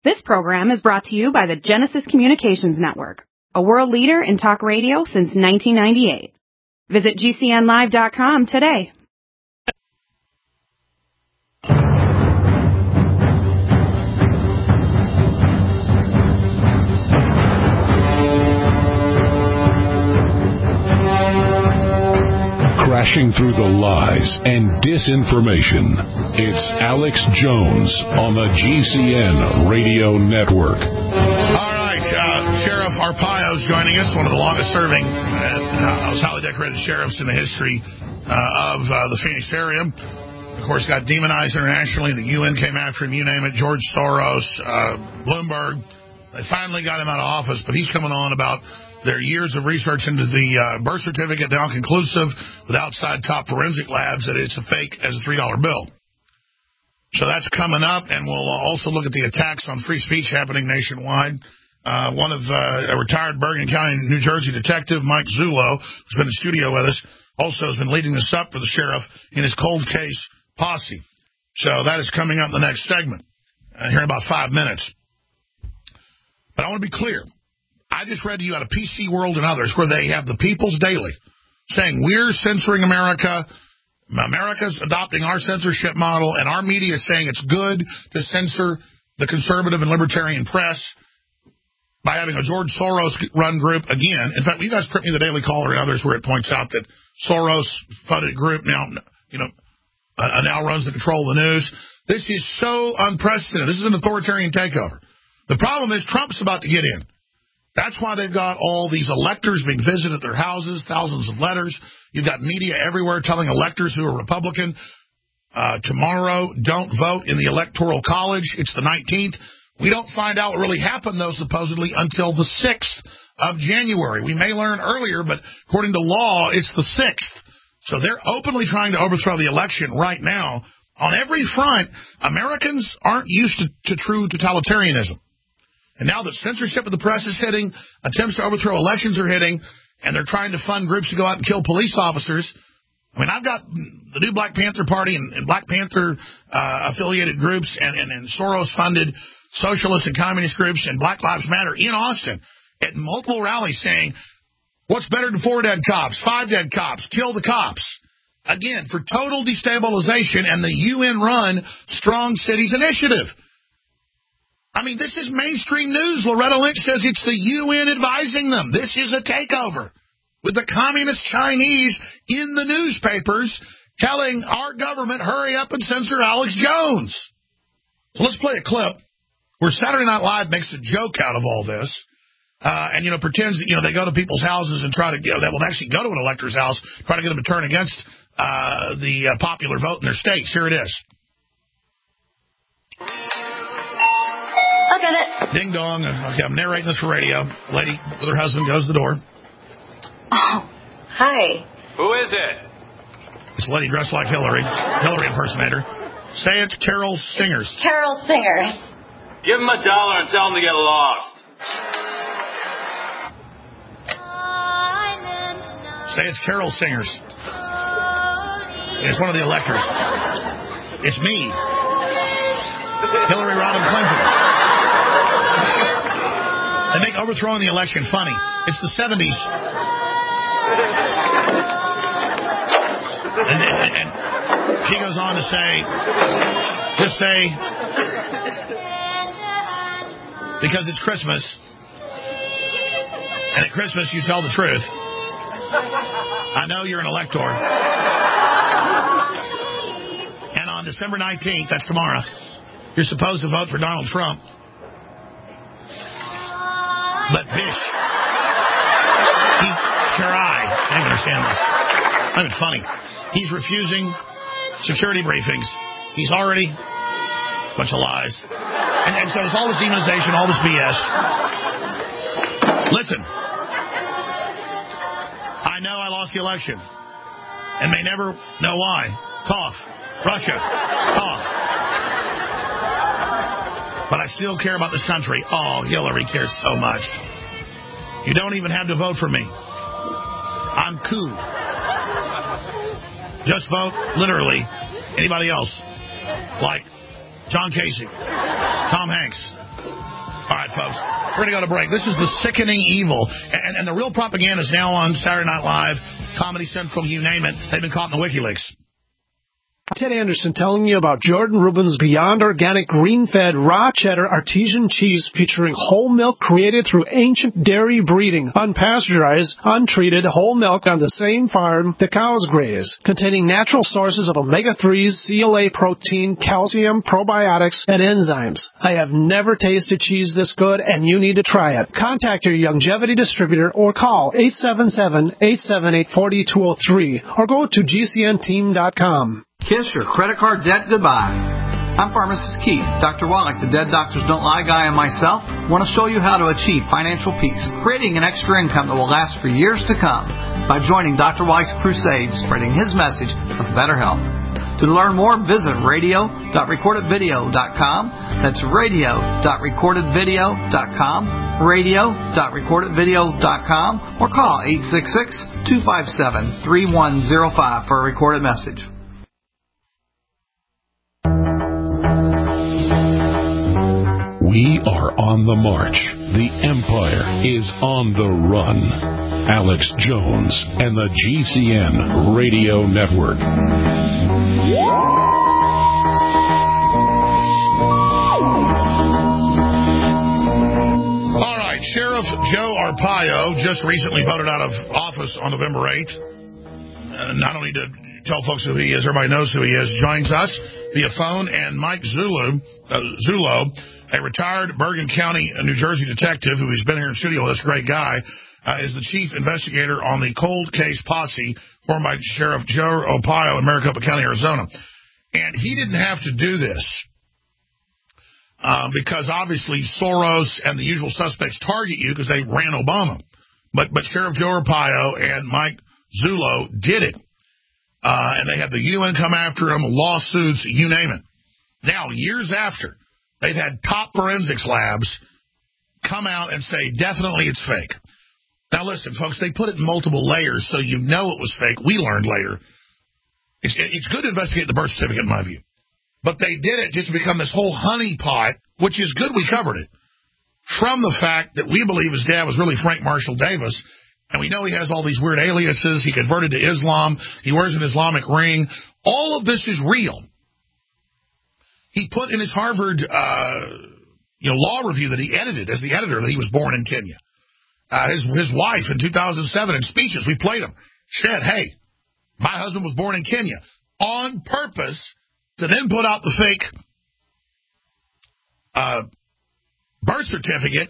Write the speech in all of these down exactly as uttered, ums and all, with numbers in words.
This program is brought to you by the Genesis Communications Network, a world leader in talk radio since nineteen ninety-eight. Visit G C N live dot com today. Crashing through the lies and disinformation. It's Alex Jones on the G C N Radio Network. All right, uh, Sheriff Arpaio is joining us, one of the longest-serving and uh, most highly decorated sheriffs in the history uh, of uh, the Phoenix area. Of course, got demonized internationally. The U N came after him, you name it, George Soros, uh, Bloomberg. They finally got him out of office, but he's coming on about their years of research into the uh, birth certificate, now conclusive with outside top forensic labs that it's a fake as a three dollar bill. So that's coming up, and we'll also look at the attacks on free speech happening nationwide. Uh, one of uh, a retired Bergen County, New Jersey detective, Mike Zullo, who's been in studio with us, also has been leading this up for the sheriff in his cold case posse. So that is coming up in the next segment, uh, here in about five minutes. But I want to be clear. I just read to you out of P C World and others where they have the People's Daily saying we're censoring America, America's adopting our censorship model, and our media is saying it's good to censor the conservative and libertarian press by having a George Soros-run group again. In fact, you guys print me the Daily Caller and others where it points out that Soros-funded group now, you know, uh, now runs the control of the news. This is so unprecedented. This is an authoritarian takeover. The problem is Trump's about to get in. That's why they've got all these electors being visited at their houses, thousands of letters. You've got media everywhere telling electors who are Republican, uh, tomorrow, don't vote in the Electoral College. It's the nineteenth. We don't find out what really happened, though, supposedly, until the sixth of January. We may learn earlier, but according to law, it's the sixth. So they're openly trying to overthrow the election right now. On every front, Americans aren't used to, to true totalitarianism. And now that censorship of the press is hitting, attempts to overthrow elections are hitting, and they're trying to fund groups to go out and kill police officers. I mean, I've got the new Black Panther Party and, and Black Panther-affiliated uh, groups and, and, and Soros-funded socialist and communist groups and Black Lives Matter in Austin at multiple rallies saying, what's better than four dead cops, five dead cops, kill the cops. Again, for total destabilization and the U N-run Strong Cities Initiative. I mean, this is mainstream news. Loretta Lynch says it's the U N advising them. This is a takeover with the communist Chinese in the newspapers telling our government, hurry up and censor Alex Jones. So let's play a clip where Saturday Night Live makes a joke out of all this uh, and, you know, pretends that, you know, they go to people's houses and try to, you know, they will actually go to an elector's house, try to get them to turn against uh, the uh, popular vote in their states. Here it is. Ding dong. Okay, I'm narrating this for radio. A lady with her husband goes to the door. Oh, hi. Who is it? This lady dressed like Hillary. Hillary impersonator. Say it's Carol Singers. Carol Singers. Give him a dollar and tell him to get lost. Say it's Carol Singers. It's one of the electors. It's me. Hillary Rodham Clinton. They make overthrowing the election funny. It's the seventies. And, and, and she goes on to say, just say, because it's Christmas, and at Christmas you tell the truth. I know you're an elector. And on December nineteenth, that's tomorrow, you're supposed to vote for Donald Trump. But Bish, he, Shirai, I don't understand this. Not even funny. He's refusing security briefings. He's already, bunch of lies. And, and so it's all this demonization, all this B S. Listen, I know I lost the election and may never know why. Cough. Russia. Cough. But I still care about this country. Oh, Hillary cares so much. You don't even have to vote for me. I'm cool. Just vote, literally, anybody else. Like John Casey, Tom Hanks, All right, folks, we're going to go to break. This is The Sickening Evil, and, and the real propaganda is now on Saturday Night Live, Comedy Central, you name it. They've been caught in the WikiLeaks. Ted Anderson telling you about Jordan Rubin's Beyond Organic Green-Fed Raw Cheddar Artesian Cheese featuring whole milk created through ancient dairy breeding, unpasteurized, untreated whole milk on the same farm the cows graze, containing natural sources of omega threes, C L A protein, calcium, probiotics, and enzymes. I have never tasted cheese this good, and you need to try it. Contact your Youngevity distributor or call eight seven seven, eight seven eight, four two zero three or go to G C N team dot com. Kiss your credit card debt goodbye. I'm Pharmacist Keith. Doctor Wallach, the Dead Doctors Don't Lie guy, and myself want to show you how to achieve financial peace, creating an extra income that will last for years to come by joining Doctor Wallach's crusade, spreading his message of better health. To learn more, visit radio dot recorded video dot com. That's radio dot recorded video dot com, radio dot recorded video dot com, or call eight six six, two five seven, three one zero five for a recorded message. We are on the march. The empire is on the run. Alex Jones and the G C N Radio Network. All right, Sheriff Joe Arpaio just recently voted out of office on November eighth. Uh, not only to tell folks who he is, everybody knows who he is, joins us via phone, and Mike Zullo, uh, Zullo, a retired Bergen County, New Jersey detective who has been here in studio with us, great guy, uh, is the chief investigator on the cold case posse formed by Sheriff Joe Arpaio in Maricopa County, Arizona. And he didn't have to do this uh, because obviously Soros and the usual suspects target you because they ran Obama. But but Sheriff Joe Arpaio and Mike Zullo did it. Uh, and they had the U N come after him, lawsuits, you name it. Now, years after, they've had top forensics labs come out and say, definitely it's fake. Now, listen, folks, they put it in multiple layers, so you know it was fake. We learned later. It's, it's good to investigate the birth certificate, in my view. But they did it just to become this whole honeypot, which is good we covered it, from the fact that we believe his dad was really Frank Marshall Davis, and we know he has all these weird aliases. He converted to Islam. He wears an Islamic ring. All of this is real. He put in his Harvard uh, you know, law review that he edited as the editor that he was born in Kenya. Uh, his his wife in two thousand seven in speeches, we played them, said, hey, my husband was born in Kenya, on purpose to then put out the fake uh, birth certificate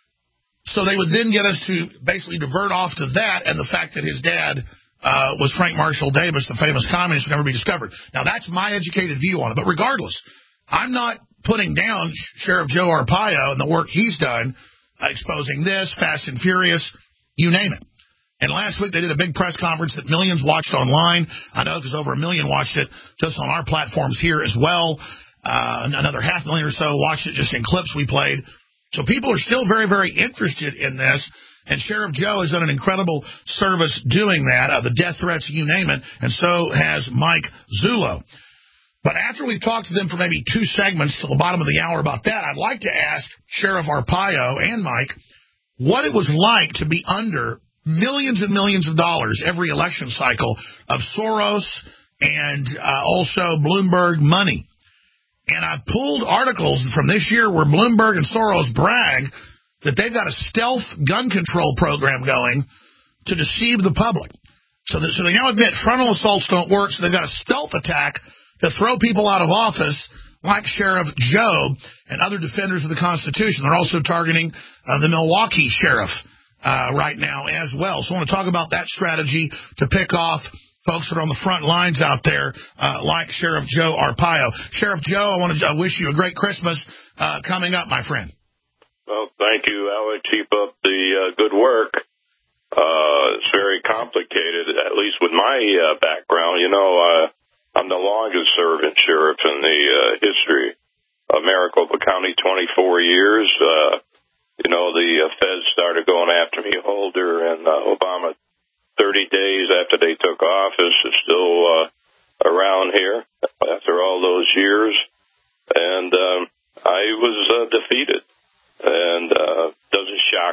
so they would then get us to basically divert off to that and the fact that his dad uh, was Frank Marshall Davis, the famous communist, would never be discovered. Now, that's my educated view on it. But regardless, I'm not putting down Sheriff Joe Arpaio and the work he's done, uh, exposing this, Fast and Furious, you name it. And last week they did a big press conference that millions watched online. I know because over a million watched it just on our platforms here as well. Uh, another half million or so watched it just in clips we played. So people are still very, very interested in this. And Sheriff Joe has done an incredible service doing that, uh, the death threats, you name it, and so has Mike Zullo. But after we've talked to them for maybe two segments till the bottom of the hour about that, I'd like to ask Sheriff Arpaio and Mike what it was like to be under millions and millions of dollars every election cycle of Soros and uh, also Bloomberg money. And I pulled articles from this year where Bloomberg and Soros brag that they've got a stealth gun control program going to deceive the public. So, that, so they now admit frontal assaults don't work, so they've got a stealth attack to throw people out of office like Sheriff Joe and other defenders of the Constitution. They're also targeting uh, the Milwaukee sheriff uh, right now as well. So I want to talk about that strategy to pick off folks that are on the front lines out there uh, like Sheriff Joe Arpaio. Sheriff Joe, I want to wish you a great Christmas uh, coming up, my friend. Well, thank you, Alex. Keep up the uh, good work. Uh, it's very complicated, at least with my uh, background. You know, uh, I'm the longest serving sheriff in the uh, history of Maricopa County, twenty-four years. Uh, you know, the uh, feds started going after me, Holder and uh, Obama, thirty days after they took office, is still uh, around here after all those years. And um, I was uh, defeated. And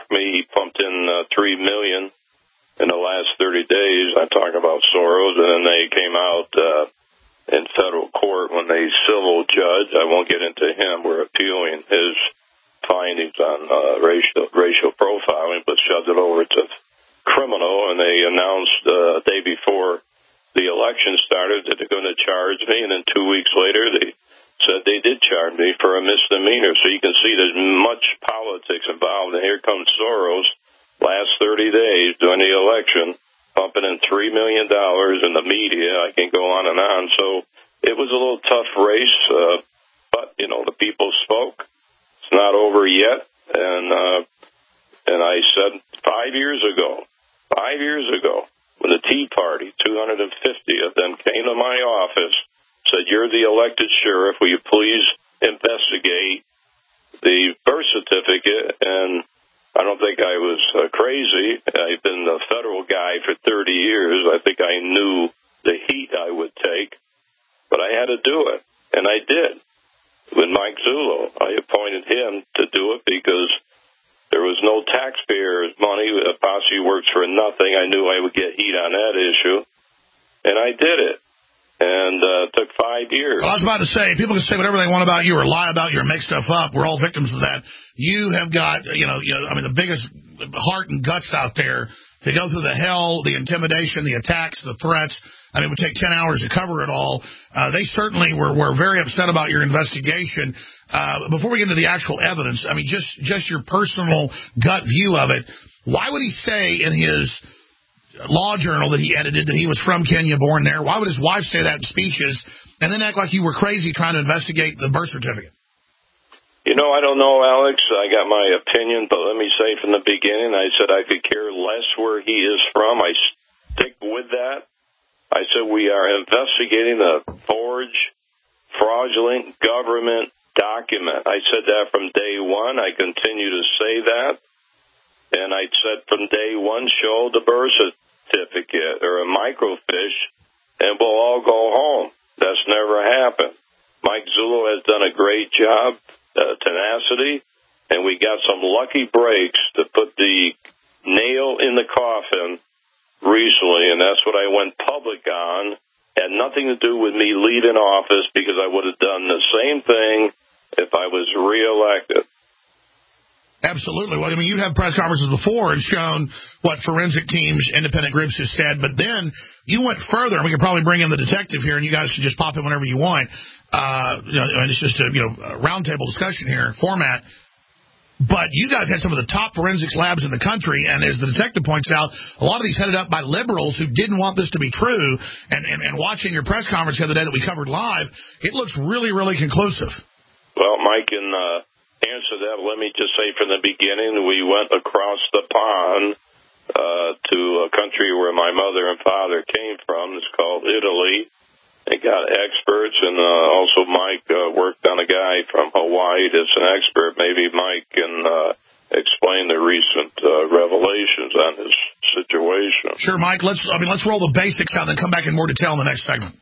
me. He pumped in uh, three million dollars in the last thirty days. I talk about Soros, and then they came out uh, in federal court when a civil judge, I won't get into him, were appealing his findings on uh, racial racial profiling, but shoved it over to criminal, and they announced uh, a day before the election started that they're going to charge me, and then two weeks later they said they did charge me for a misdemeanor. So you can see there's much politics involved, and here comes Soros last thirty days during the election, pumping in three million dollars in the media. I can go on and on. So it was a little tough race, uh, but, you know, the people spoke. It's not over yet. And uh, and I said five years ago, five years ago, when the Tea Party, two hundred fifty of them, came to my office, said, you're the elected sheriff, will you please investigate the birth certificate? And I don't think I was uh, crazy. I've been a federal guy for thirty years. I think I knew the heat I would take, but I had to do it, and I did. With Mike Zullo, I appointed him to do it because there was no taxpayers' money. A posse works for nothing. I knew I would get heat on that issue, and I did it. And uh, it took five years. Well, I was about to say, people can say whatever they want about you or lie about you or make stuff up. We're all victims of that. You have got, you know, you know, I mean, the biggest heart and guts out there to go through the hell, the intimidation, the attacks, the threats. I mean, it would take ten hours to cover it all. Uh, they certainly were, were very upset about your investigation. Uh, before we get into the actual evidence, I mean, just, just your personal gut view of it, why would he say in his law journal that he edited that he was from Kenya, born there? Why would his wife say that in speeches and then act like you were crazy trying to investigate the birth certificate? You know, I don't know, Alex. I got my opinion, but let me say from the beginning, I said I could care less where he is from. I stick with that. I said we are investigating a forged, fraudulent government document. I said that from day one. I continue to say that. And I said from day one, show the birth certificate or a microfiche, and we'll all go home. That's never happened. Mike Zullo has done a great job, uh, tenacity, and we got some lucky breaks to put the nail in the coffin recently, and that's what I went public on. Had nothing to do with me leaving office, because I would have done the same thing if I was reelected. Absolutely. Well, I mean, you've had press conferences before and shown what forensic teams, independent groups have said, but then you went further, and we could probably bring in the detective here, and you guys can just pop in whenever you want. Uh, you know, and it's just a, you know, a roundtable discussion here, format. But you guys had some of the top forensics labs in the country, and as the detective points out, a lot of these headed up by liberals who didn't want this to be true, and, and, and watching your press conference the other day that we covered live, it looks really, really conclusive. Well, Mike, and uh answer that, let me just say from the beginning, we went across the pond uh, to a country where my mother and father came from. It's called Italy. They got experts, and uh, also Mike uh, worked on a guy from Hawaii that's an expert. Maybe Mike can uh, explain the recent uh, revelations on this situation. Sure, Mike. Let's I mean let's roll the basics out and then come back in more detail in the next segment.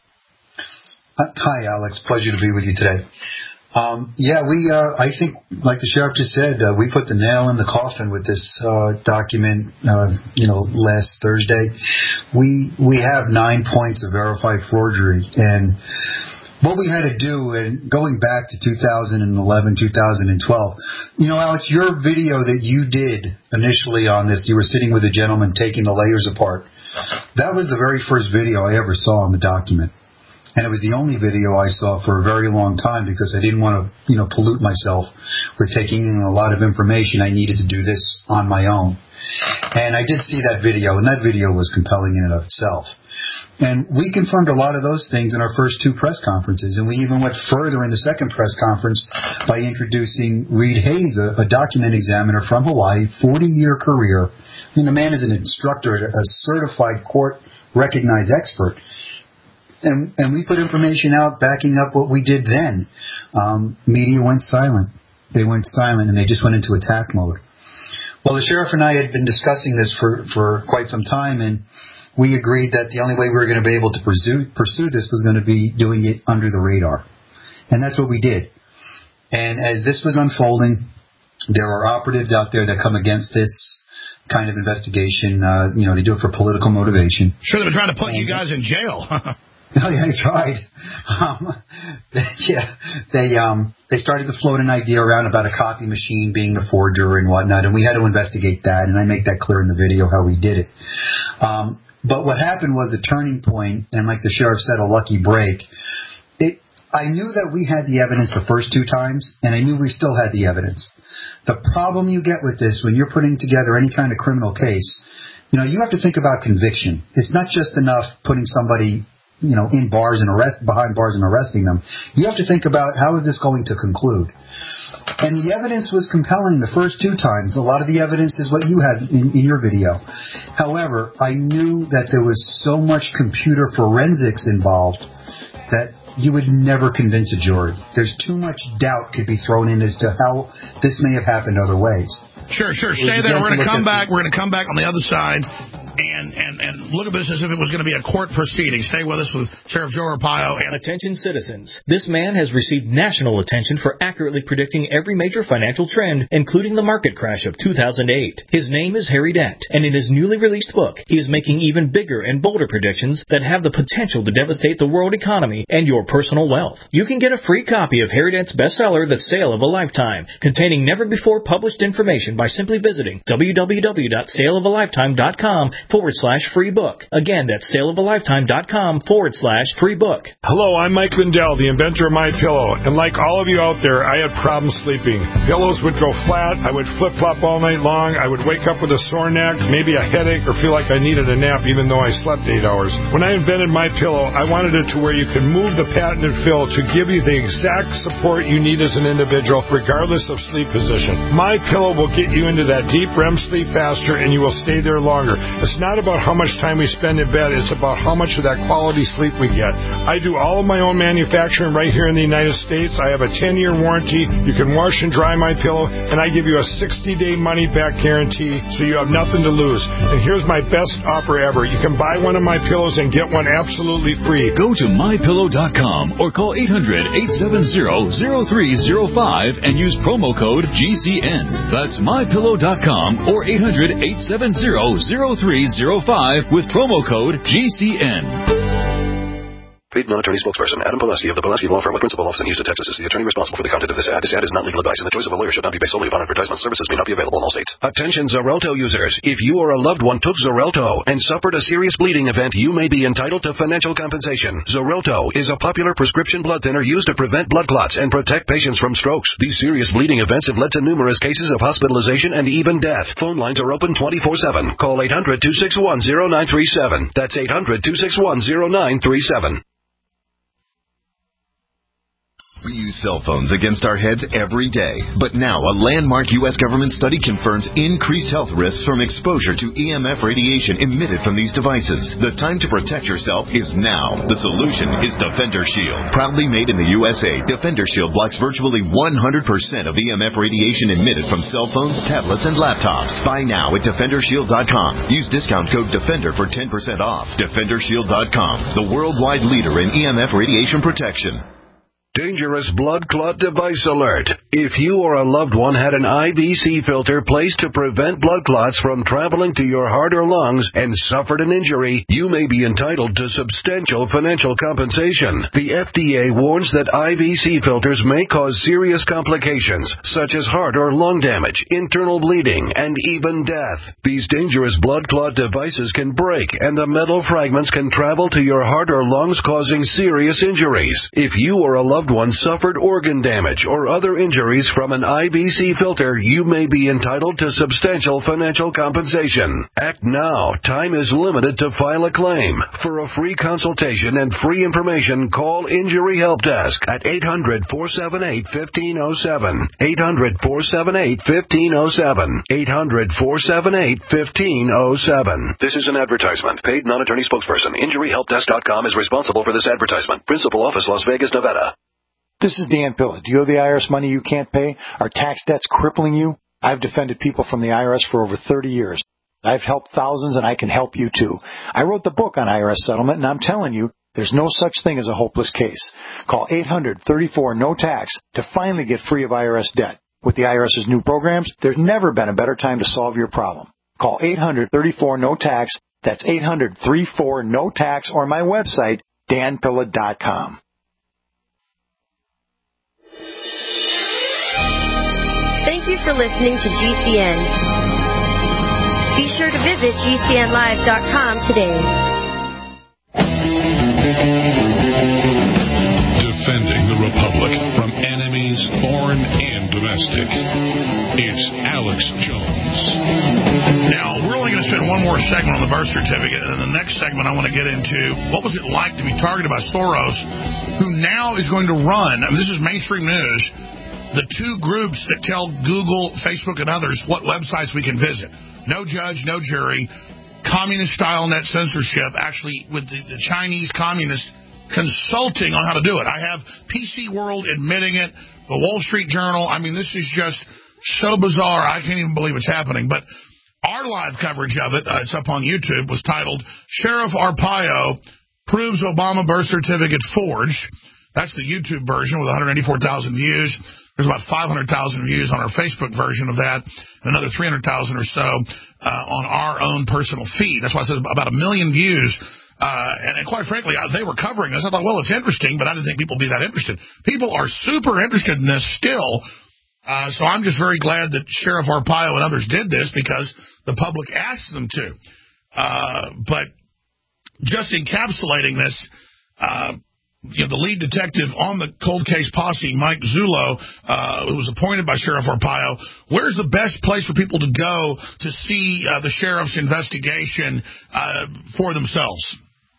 Hi, Alex. Pleasure to be with you today. Um, yeah, we, uh, I think, like the sheriff just said, uh, we put the nail in the coffin with this, uh, document, uh, you know, last Thursday. We, we have nine points of verified forgery, and what we had to do, and going back to two thousand eleven, two thousand twelve, you know, Alex, your video that you did initially on this, you were sitting with a gentleman taking the layers apart. That was the very first video I ever saw on the document. And it was the only video I saw for a very long time, because I didn't want to, you know, pollute myself with taking in a lot of information. I needed to do this on my own. And I did see that video, and that video was compelling in and of itself. And we confirmed a lot of those things in our first two press conferences, and we even went further in the second press conference by introducing Reed Hayes, a, a document examiner from Hawaii, forty-year career. I mean, the man is an instructor, a certified court-recognized expert. And, and we put information out backing up what we did then. Um, media went silent. They went silent, and they just went into attack mode. Well, the sheriff and I had been discussing this for, for quite some time, and we agreed that the only way we were going to be able to pursue, pursue this was going to be doing it under the radar. And that's what we did. And as this was unfolding, There are operatives out there that come against this kind of investigation. Uh, you know, they do it for political motivation. Sure, they've been trying to put and, you guys in jail. Oh yeah, they tried. Um, they, yeah, they um they started to float an idea around about a copy machine being the forger and whatnot, and we had to investigate that. And I make that clear in the video how we did it. Um, but what happened was a turning point, and like the sheriff said, a lucky break. It. I knew that we had the evidence the first two times, and I knew we still had the evidence. The problem you get with this when you're putting together any kind of criminal case, you know, you have to think about conviction. It's not just enough putting somebody, you know, in bars and arrest behind bars and arresting them. You have to think about how is this going to conclude. And the evidence was compelling the first two times. A lot of the evidence is what you had in, in your video. However, I knew that there was so much computer forensics involved that you would never convince a jury. There's too much doubt could be thrown in as to how this may have happened other ways. Sure, sure. Stay there. We're going to come back. We're going to come back on the other side and, and, and look at this as if it was going to be a court proceeding. Stay with us with Sheriff Joe Arpaio. And attention, citizens. This man has received national attention for accurately predicting every major financial trend, including the market crash of two thousand eight. His name is Harry Dent, and in his newly released book, he is making even bigger and bolder predictions that have the potential to devastate the world economy and your personal wealth. You can get a free copy of Harry Dent's bestseller, The Sale of a Lifetime, containing never-before-published information by simply visiting w w w dot sale of a lifetime dot com forward slash free book. Again, that's sale of a lifetime dot com forward slash free book. Hello, I'm Mike Lindell, the inventor of MyPillow, and like all of you out there, I had problems sleeping. Pillows would go flat, I would flip-flop all night long, I would wake up with a sore neck, maybe a headache, or feel like I needed a nap even though I slept eight hours. When I invented MyPillow, I wanted it to where you can move the patented fill to give you the exact support you need as an individual, regardless of sleep position. MyPillow will get you into that deep R E M sleep faster, and you will stay there longer. It's not about how much time we spend in bed, it's about how much of that quality sleep we get. I do all of my own manufacturing right here in the United States. I have a ten-year warranty. You can wash and dry my pillow, and I give you a sixty-day money-back guarantee, so you have nothing to lose. And here's my best offer ever. You can buy one of my pillows and get one absolutely free. Go to my pillow dot com or call eight hundred, eight seven zero, zero three zero five and use promo code G C N. That's my pillow dot com or eight hundred, eight seven zero, zero three zero five with promo code G C N. Paid non-attorney spokesperson Adam Pulaski of the Pulaski Law Firm with principal office in Houston, Texas is the attorney responsible for the content of this ad. This ad is not legal advice, and the choice of a lawyer should not be based solely upon advertisement. Services may not be available in all states. Attention Xarelto users. If you or a loved one took Xarelto and suffered a serious bleeding event, you may be entitled to financial compensation. Xarelto is a popular prescription blood thinner used to prevent blood clots and protect patients from strokes. These serious bleeding events have led to numerous cases of hospitalization and even death. Phone lines are open twenty-four seven. Call eight hundred, two six one, zero nine three seven. That's eight hundred, two six one, zero nine three seven. We use cell phones against our heads every day, but now a landmark U S government study confirms increased health risks from exposure to E M F radiation emitted from these devices. The time to protect yourself is now. The solution is Defender Shield. Proudly made in the U S A, Defender Shield blocks virtually one hundred percent of E M F radiation emitted from cell phones, tablets, and laptops. Buy now at defender shield dot com. Use discount code DEFENDER for ten percent off. defender shield dot com, the worldwide leader in E M F radiation protection. Dangerous blood clot device alert. If you or a loved one had an I V C filter placed to prevent blood clots from traveling to your heart or lungs and suffered an injury, you may be entitled to substantial financial compensation. The F D A warns that I V C filters may cause serious complications, such as heart or lung damage, internal bleeding, and even death. These dangerous blood clot devices can break, and the metal fragments can travel to your heart or lungs, causing serious injuries. If you or a loved one suffered organ damage or other injuries from an I V C filter, you may be entitled to substantial financial compensation. Act now. Time is limited to file a claim. For a free consultation and free information, call Injury Help Desk at eight hundred, four seven eight, one five zero seven. eight hundred, four seven eight, one five zero seven. eight hundred, four seven eight, one five zero seven. This is an advertisement. Paid non-attorney spokesperson. injury help desk dot com is responsible for this advertisement. Principal office, Las Vegas, Nevada. This is Dan Pilla. Do you owe the I R S money you can't pay? Are tax debts crippling you? I've defended people from the I R S for over thirty years. I've helped thousands, and I can help you too. I wrote the book on I R S settlement, and I'm telling you, there's no such thing as a hopeless case. Call eight hundred, thirty-four, no tax to finally get free of I R S debt. With the IRS's new programs, there's never been a better time to solve your problem. Call eight hundred, thirty-four, N O T A X. That's eight hundred, thirty-four, N O T A X or my website, dan pilla dot com. Thank you for listening to G C N. Be sure to visit G C N live dot com today. Defending the Republic from enemies, foreign and domestic. It's Alex Jones. Now, we're only going to spend one more segment on the birth certificate, and in the next segment I want to get into what was it like to be targeted by Soros, who now is going to run, I mean, this is mainstream news, the two groups that tell Google, Facebook, and others what websites we can visit. No judge, no jury, communist-style net censorship, actually with the, the Chinese communists consulting on how to do it. I have P C World admitting it, the Wall Street Journal. I mean, this is just so bizarre, I can't even believe it's happening. But our live coverage of it, uh, it's up on YouTube, was titled, Sheriff Arpaio Proves Obama Birth Certificate Forged. That's the YouTube version with one hundred eighty-four thousand views. There's about five hundred thousand views on our Facebook version of that, and another three hundred thousand or so uh, on our own personal feed. That's why I said about a million views. Uh, and, and quite frankly, I, they were covering this. I thought, well, it's interesting, but I didn't think people would be that interested. People are super interested in this still. Uh, so I'm just very glad that Sheriff Arpaio and others did this because the public asked them to. Uh, but just encapsulating this, uh, you know, the lead detective on the cold case posse, Mike Zullo, uh, who was appointed by Sheriff Arpaio, where's the best place for people to go to see uh, the sheriff's investigation uh, for themselves?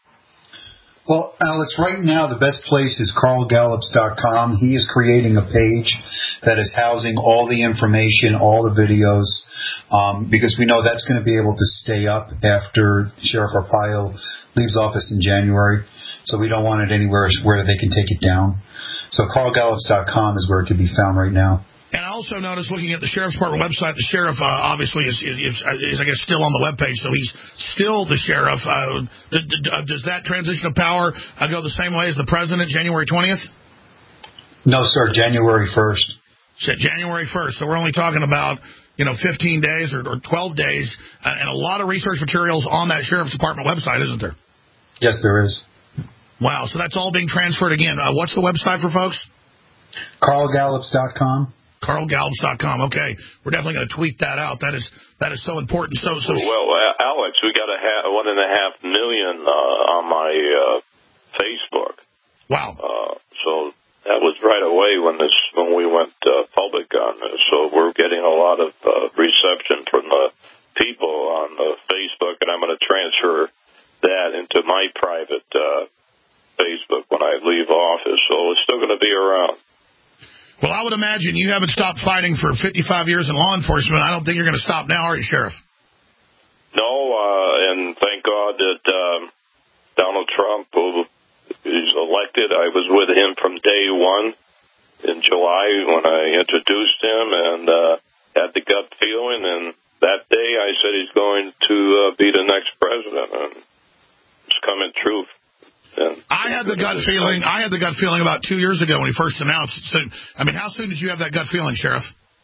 Well, Alex, right now the best place is carl gallups dot com. He is creating a page that is housing all the information, all the videos, um, because we know that's going to be able to stay up after Sheriff Arpaio leaves office in January. So we don't want it anywhere where they can take it down. So carl gallups dot com is where it can be found right now. And I also noticed, looking at the Sheriff's Department website, the sheriff uh, obviously is, is, is, I guess, still on the webpage, so he's still the sheriff. Uh, d- d- does that transition of power uh, go the same way as the president, January twentieth? No, sir, January first. January first, so we're only talking about, you know, fifteen days or, or twelve days, uh, and a lot of research materials on that Sheriff's Department website, isn't there? Yes, there is. Wow, so that's all being transferred again. Uh, what's the website for folks? carl gallups dot com. carl gallups dot com. Okay, we're definitely going to tweet that out. That is that is so important. So, so well, uh, Alex, we got a ha- one and a half million uh, on my uh, Facebook. Wow. Uh, so that was right away when this when we went uh, public on this. So we're getting a lot of uh, reception from the people on the Facebook, and I'm going to transfer that into my private uh, Facebook when I leave office. So it's still going to be around. Well, I would imagine you haven't stopped fighting for fifty-five years in law enforcement. I don't think you're going to stop now, are you, Sheriff? No, uh, and thank God that um, Donald Trump, who is elected, I was with him from day one in July when I introduced him and uh, had the gut feeling. And that day I said he's going to uh, be the next president. And it's coming true. And I had the gut feeling. I had the gut feeling about two years ago when he first announced it. So, I mean, how soon did you have that gut feeling, Sheriff?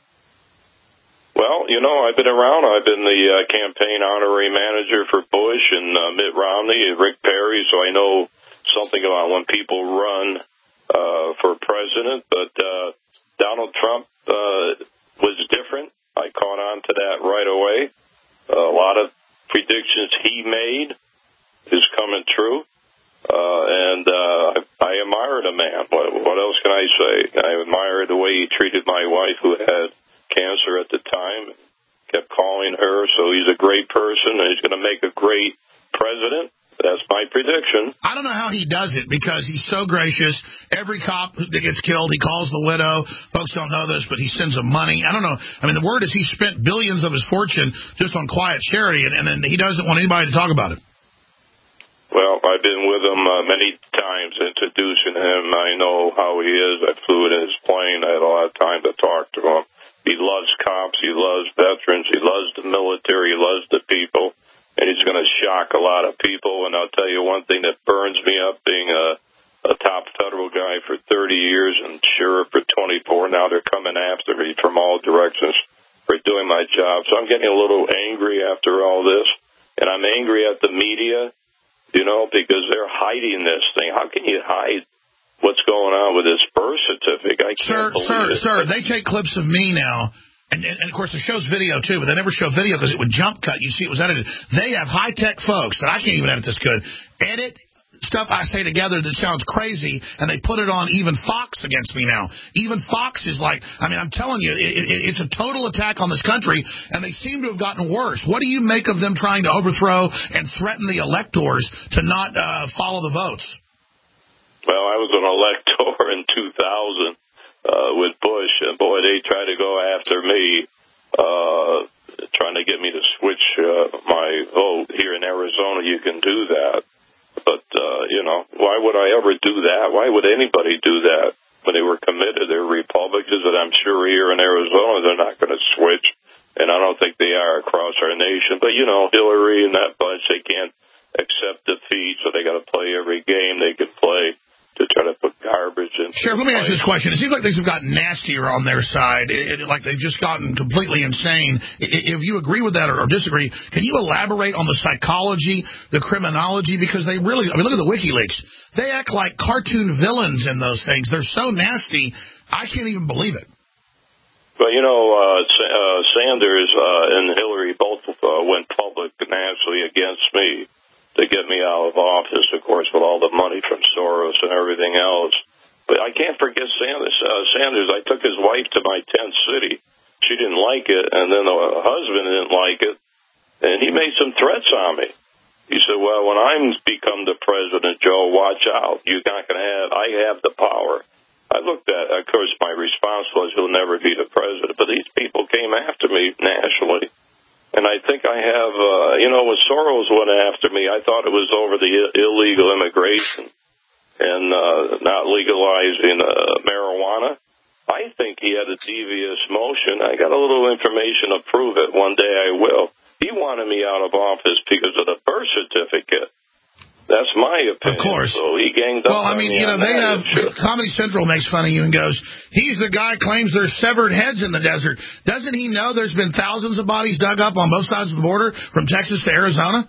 Well, you know, I've been around. I've been the uh, campaign honorary manager for Bush and uh, Mitt Romney and Rick Perry, so I know something about when people run uh, for president. But uh, Donald Trump uh, was different. I caught on to that right away. A lot of predictions he made is coming true. Uh, and uh, I admire the man. What, what else can I say? I admire the way he treated my wife who had cancer at the time, kept calling her, so he's a great person, and he's going to make a great president. That's my prediction. I don't know how he does it because he's so gracious. Every cop that gets killed, he calls the widow. Folks don't know this, but he sends them money. I don't know. I mean, the word is he spent billions of his fortune just on quiet charity, and, and then he doesn't want anybody to talk about it. Well, I've been with him uh, many times introducing him. I know how he is. I flew in his plane. I had a lot of time to talk to him. He loves cops. He loves veterans. He loves the military. He loves the people. And he's going to shock a lot of people. And I'll tell you one thing that burns me up being a, a top federal guy for thirty years and sheriff for twenty-four. Now they're coming after me from all directions for doing my job. So I'm getting a little angry after all this. And I'm angry at the media, you know, because they're hiding this thing. How can you hide what's going on with this birth certificate? I Sir, can't sir, believe it. sir, they take clips of me now. And, and, and, of course, it shows video, too, but they never show video because it would jump cut. You see it was edited. They have high-tech folks that I can't even edit this good. Edit stuff I say together that sounds crazy, and they put it on even Fox against me now. Even Fox is like, I mean, I'm telling you, it, it, it's a total attack on this country, and they seem to have gotten worse. What do you make of them trying to overthrow and threaten the electors to not uh, follow the votes? Well, I was an elector in two thousand. Uh, with Bush, and boy, they tried to go after me, uh, trying to get me to switch uh, my vote. Here in Arizona, you can do that. But, uh, you know, why would I ever do that? Why would anybody do that when they were committed? They're Republicans, and I'm sure here in Arizona they're not going to switch, and I don't think they are across our nation. But, you know, Hillary and that bunch, they can't accept defeat, so they got to play every game they can play to try to put garbage in. Sheriff, let me ask you this question. It seems like things have gotten nastier on their side, it, it, like they've just gotten completely insane. I, if you agree with that or, or disagree, can you elaborate on the psychology, the criminology? Because they really, I mean, look at the WikiLeaks. They act like cartoon villains in those things. They're so nasty, I can't even believe it. Well, you know, uh, uh, Sanders uh, and Hillary both uh, went public nationally against me to get me out of office, of course, with all the money from Soros and everything else. But I can't forget Sanders. Uh, Sanders, I took his wife to my tent city. She didn't like it, and then the husband didn't like it, and he made some threats on me. He said, well, when I become the president, Joe, watch out. You're not going to have, I have the power. I looked at, of course, my response was he'll never be the president. But these people came after me nationally. And I think I have, uh, you know, when Soros went after me, I thought it was over the Ill- illegal immigration and uh, not legalizing uh, marijuana. I think he had a devious motion. I got a little information to prove it. One day I will. He wanted me out of office because of the birth certificate. That's my opinion. Of course. So he ganged up Well, I mean, on me you know, on they that have, issue. Comedy Central makes fun of you and goes, he's the guy claims there's severed heads in the desert. Doesn't he know there's been thousands of bodies dug up on both sides of the border from Texas to Arizona?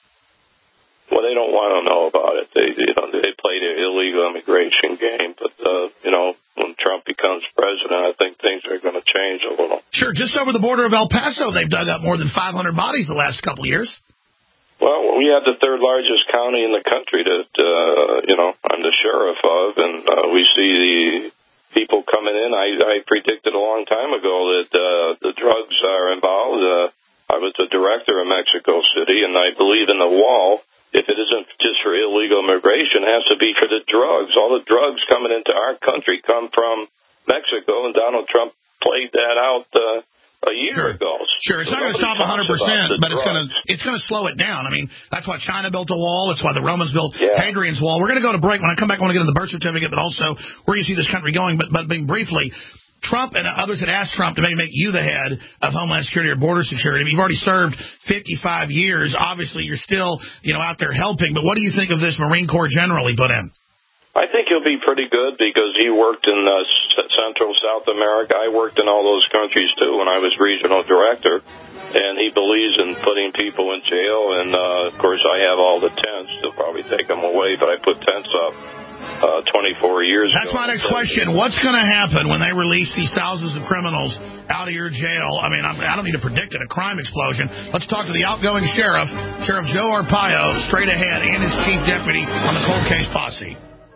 Well, they don't want to know about it. They, you know, they play their illegal immigration game. But, uh, you know, when Trump becomes president, I think things are going to change a little. Sure, just over the border of El Paso, they've dug up more than five hundred bodies the last couple of years. Well, we have the third largest county in the country that, uh, you know, I'm the sheriff of, and uh, we see the people coming in. I, I predicted a long time ago that uh, the drugs are involved. Uh, I was the director of Mexico City, and I believe in the wall. If it isn't just for illegal immigration, it has to be for the drugs. All the drugs coming into our country come from Mexico, and Donald Trump played that out uh, a year sure. ago. Sure, it's so not going to stop one hundred percent, but it's going to it's going to slow it down. I mean, that's why China built a wall. It's why the Romans built yeah. Hadrian's Wall. We're going to go to break. When I come back, I want to get into the birth certificate, but also where you see this country going. But, but being briefly, Trump and others had asked Trump to maybe make you the head of Homeland Security or Border Security. I mean, you've already served fifty-five years. Obviously, you're still, you know, out there helping. But what do you think of this Marine Corps general he put in? I think he'll be pretty good because he worked in uh, Central South America. I worked in all those countries, too, when I was regional director. And he believes in putting people in jail. And, uh, of course, I have all the tents. They'll probably take them away, but I put tents up uh, twenty-four years That's ago. my next question. What's going to happen when they release these thousands of criminals out of your jail? I mean, I'm, I don't need to predict it, a crime explosion. Let's talk to the outgoing sheriff, Sheriff Joe Arpaio, straight ahead, and his chief deputy on the Cold Case Posse.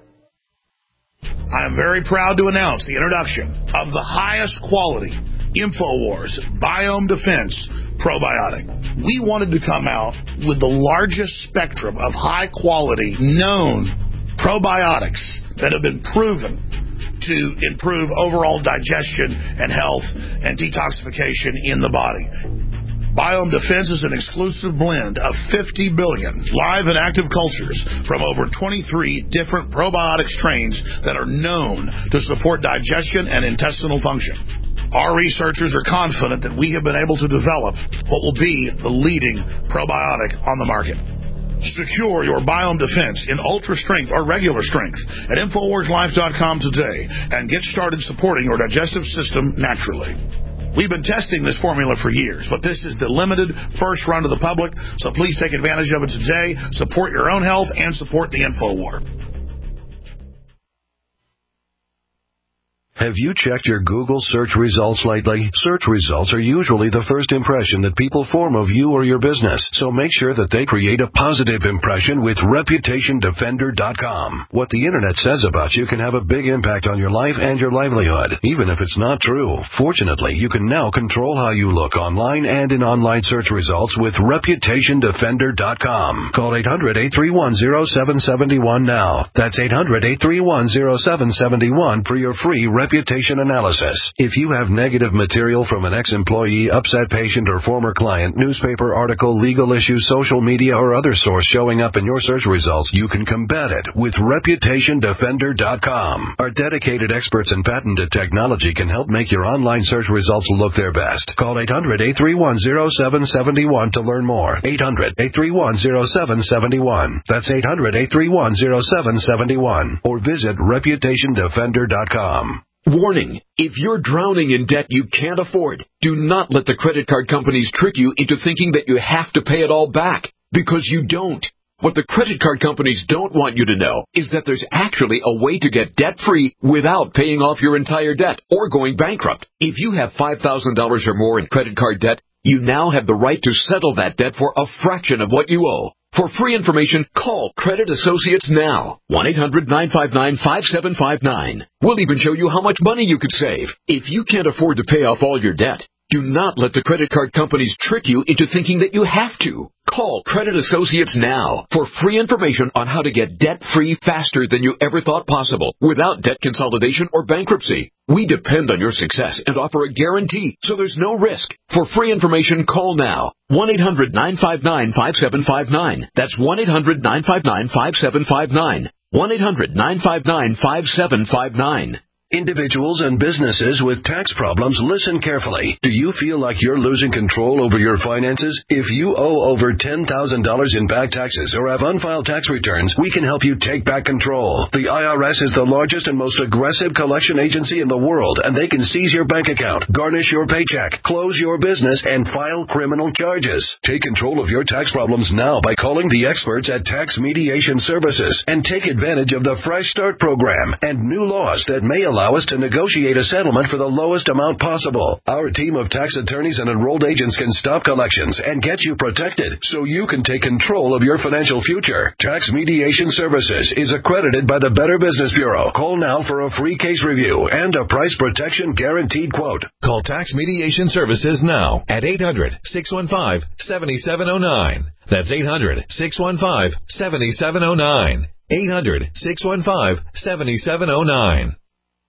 I am very proud to announce the introduction of the highest quality InfoWars Biome Defense Probiotic. We wanted to come out with the largest spectrum of high quality known probiotics that have been proven to improve overall digestion and health and detoxification in the body. Biome Defense is an exclusive blend of fifty billion live and active cultures from over twenty-three different probiotic strains that are known to support digestion and intestinal function. Our researchers are confident that we have been able to develop what will be the leading probiotic on the market. Secure your Biome Defense in ultra strength or regular strength at Infowars Life dot com today and get started supporting your digestive system naturally. We've been testing this formula for years, but this is the limited first run to the public, so please take advantage of it today. Support your own health and support the InfoWar. Have you checked your Google search results lately? Search results are usually the first impression that people form of you or your business, so make sure that they create a positive impression with Reputation Defender dot com. What the Internet says about you can have a big impact on your life and your livelihood, even if it's not true. Fortunately, you can now control how you look online and in online search results with Reputation Defender dot com. Call eight hundred, eight three one, zero seven seven one now. That's eight hundred, eight three one, zero seven seven one for your free reputation analysis. If you have negative material from an ex-employee, upset patient, or former client, newspaper article, legal issue, social media, or other source showing up in your search results, you can combat it with Reputation Defender dot com. Our dedicated experts in patented technology can help make your online search results look their best. Call eight hundred, eight three one, zero seven seven one to learn more. eight hundred, eight three one, zero seven seven one. That's eight hundred, eight three one, zero seven seven one. Or visit Reputation Defender dot com. Warning, if you're drowning in debt you can't afford, do not let the credit card companies trick you into thinking that you have to pay it all back, because you don't. What the credit card companies don't want you to know is that there's actually a way to get debt-free without paying off your entire debt or going bankrupt. If you have five thousand dollars or more in credit card debt, you now have the right to settle that debt for a fraction of what you owe. For free information, call Credit Associates now. one eight hundred, nine five nine, five seven five nine. We'll even show you how much money you could save. If you can't afford to pay off all your debt, do not let the credit card companies trick you into thinking that you have to. Call Credit Associates now for free information on how to get debt-free faster than you ever thought possible without debt consolidation or bankruptcy. We depend on your success and offer a guarantee, so there's no risk. For free information, call now. one eight hundred, nine five nine, five seven five nine. That's one eight hundred, nine five nine, five seven five nine. one eight hundred, nine five nine, five seven five nine. Individuals and businesses with tax problems, listen carefully. Do you feel like you're losing control over your finances? If you owe over ten thousand dollars in back taxes or have unfiled tax returns, we can help you take back control. The I R S is the largest and most aggressive collection agency in the world, and they can seize your bank account, garnish your paycheck, close your business, and file criminal charges. Take control of your tax problems now by calling the experts at Tax Mediation Services and take advantage of the Fresh Start program and new laws that may allow allow us to negotiate a settlement for the lowest amount possible. Our team of tax attorneys and enrolled agents can stop collections and get you protected so you can take control of your financial future. Tax Mediation Services is accredited by the Better Business Bureau. Call now for a free case review and a price protection guaranteed quote. Call Tax Mediation Services now at eight hundred, six one five, seven seven zero nine. That's eight hundred, six one five, seven seven zero nine. eight hundred, six one five, seven seven zero nine.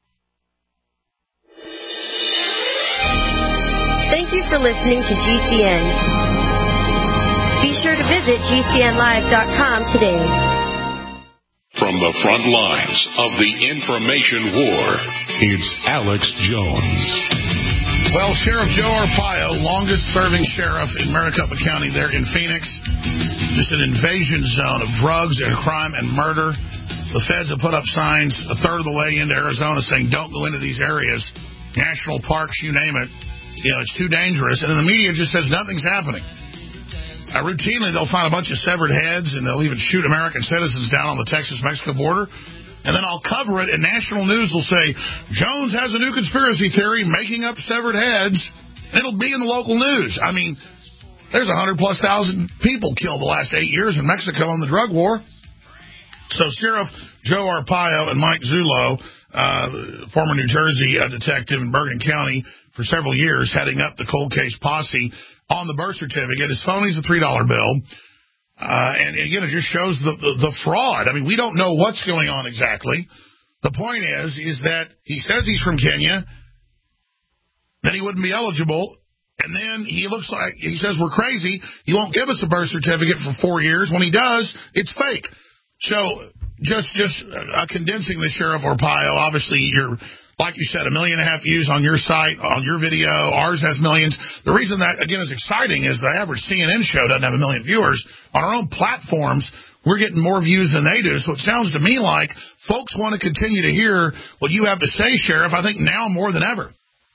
Thank you for listening to G C N. Be sure to visit G C N live dot com today. From the front lines of the information war, it's Alex Jones. Well, Sheriff Joe Arpaio, longest-serving sheriff in Maricopa County there in Phoenix, just an invasion zone of drugs and crime and murder. The feds have put up signs a third of the way into Arizona saying don't go into these areas, national parks, you name it. You know, it's too dangerous. And then the media just says nothing's happening. Uh, routinely, they'll find a bunch of severed heads, and they'll even shoot American citizens down on the Texas-Mexico border. And then I'll cover it, and national news will say, Jones has a new conspiracy theory, making up severed heads. And it'll be in the local news. I mean, there's one hundred plus thousand people killed the last eight years in Mexico in the drug war. So Sheriff Joe Arpaio and Mike Zullo, uh, former New Jersey uh, detective in Bergen County, for several years, heading up the cold case posse on the birth certificate. His phone is a three dollar bill. Uh, and, again, it just shows the, the, the fraud. I mean, we don't know what's going on exactly. The point is, is that he says he's from Kenya, then he wouldn't be eligible, and then he looks like, he says we're crazy, he won't give us a birth certificate for four years. When he does, it's fake. So just, just uh, condensing this, Sheriff Arpaio, obviously you're Like you said, a million and a half views on your site, on your video. Ours has millions. The reason that, again, is exciting is the average C N N show doesn't have a million viewers. On our own platforms, we're getting more views than they do. So it sounds to me like folks want to continue to hear what you have to say, Sheriff, I think now more than ever.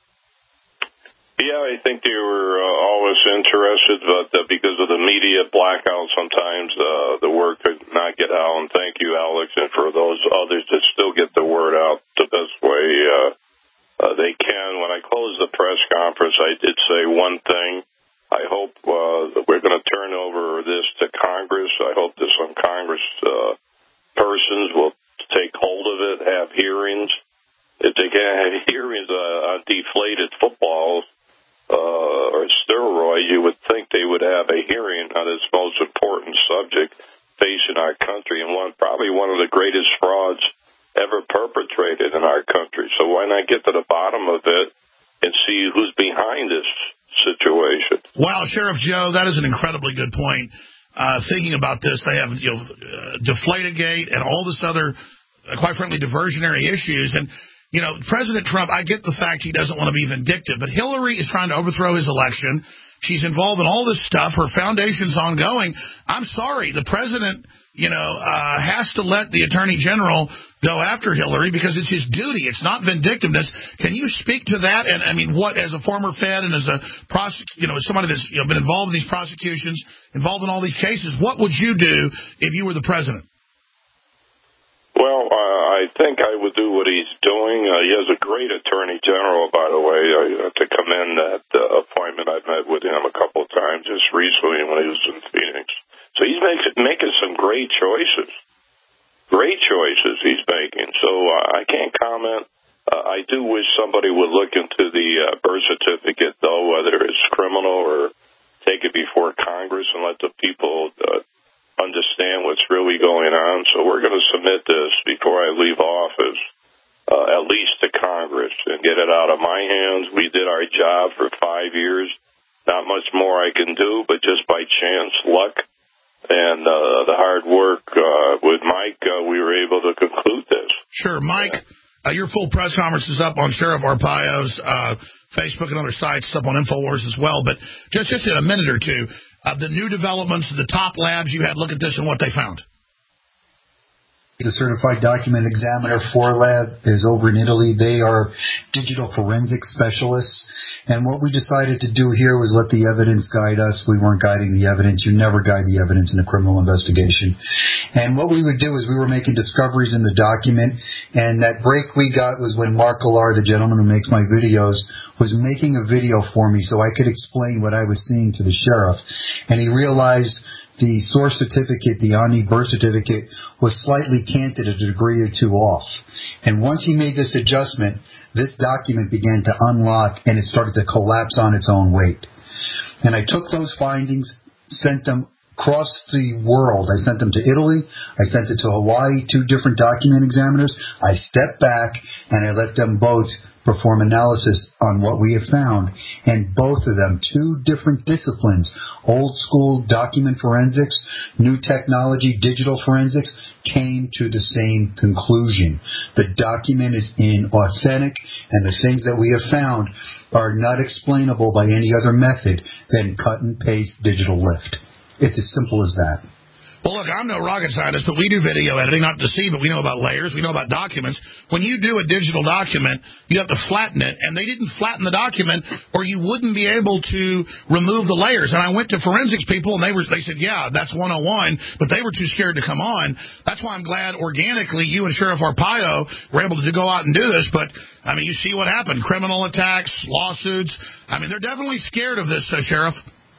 Yeah, I think they were uh, always interested, but uh, because of the media blackout, sometimes uh, the word could not get out. And thank you, Alex, and for those others that still get the word out the best way uh, uh, they can. When I closed the press conference, I did say one thing. I hope uh, that we're going to turn over this to Congress. I hope that some Congress uh, persons will take hold of it, have hearings. If they can't have hearings uh, on deflated footballs, Uh, or steroids, you would think they would have a hearing on this most important subject facing our country and one probably one of the greatest frauds ever perpetrated in our country. So why not get to the bottom of it and see who's behind this situation? Wow, Sheriff Joe, that is an incredibly good point. Uh, thinking about this, they have you know, uh, Deflategate and all this other, uh, quite frankly, diversionary issues. And you know, President Trump, I get the fact he doesn't want to be vindictive, but Hillary is trying to overthrow his election. She's involved in all this stuff. Her foundation's ongoing. I'm sorry. The president, you know, uh, has to let the attorney general go after Hillary because it's his duty. It's not vindictiveness. Can you speak to that? And, I mean, what, as a former Fed and as a prosec- you know, as somebody that's you know, been involved in these prosecutions, involved in all these cases, what would you do if you were the president? Well, uh, I think I would do what he's doing. Uh, he has a great attorney general, by the way. I have to commend that uh, appointment. I've met with him a couple of times just recently when he was in Phoenix. So he's make, making some great choices. Great choices he's making. So uh, I can't comment. Uh, I do wish somebody would look into the uh, birth certificate, though, whether it's criminal or take it before Congress and let the people uh, understand what's really going on. So we're going to submit this before I leave office, uh, at least to Congress, and get it out of my hands. We did our job for five years. Not much more I can do, but just by chance, luck, and uh, the hard work uh, with Mike, uh, we were able to conclude this. Sure. Mike, uh, your full press conference is up on Sheriff Arpaio's uh, Facebook and other sites. It's up on InfoWars as well. But just, just in a minute or two, Uh, the new developments, the top labs you had look at this and what they found. The Certified Document Examiner four lab is over in Italy. They are digital forensic specialists. And what we decided to do here was let the evidence guide us. We weren't guiding the evidence. You never guide the evidence in a criminal investigation. And what we would do is we were making discoveries in the document. And that break we got was when Mark Millar, the gentleman who makes my videos, was making a video for me so I could explain what I was seeing to the sheriff. And he realized the source certificate, the Omni birth certificate, was slightly canted a degree or two off. And once he made this adjustment, this document began to unlock and it started to collapse on its own weight. And I took those findings, sent them across the world. I sent them to Italy. I sent it to Hawaii, two different document examiners. I stepped back and I let them both perform analysis on what we have found, and both of them, two different disciplines, old school document forensics, new technology, digital forensics, came to the same conclusion. The document is inauthentic, and the things that we have found are not explainable by any other method than cut and paste digital lift. It's as simple as that. Well, look, I'm no rocket scientist, but we do video editing, not to deceive, but we know about layers, we know about documents. When you do a digital document, you have to flatten it, and they didn't flatten the document, or you wouldn't be able to remove the layers. And I went to forensics people, and they were they said, yeah, that's one oh one, but they were too scared to come on. That's why I'm glad organically you and Sheriff Arpaio were able to go out and do this, but, I mean, you see what happened. Criminal attacks, lawsuits. I mean, they're definitely scared of this, uh, Sheriff.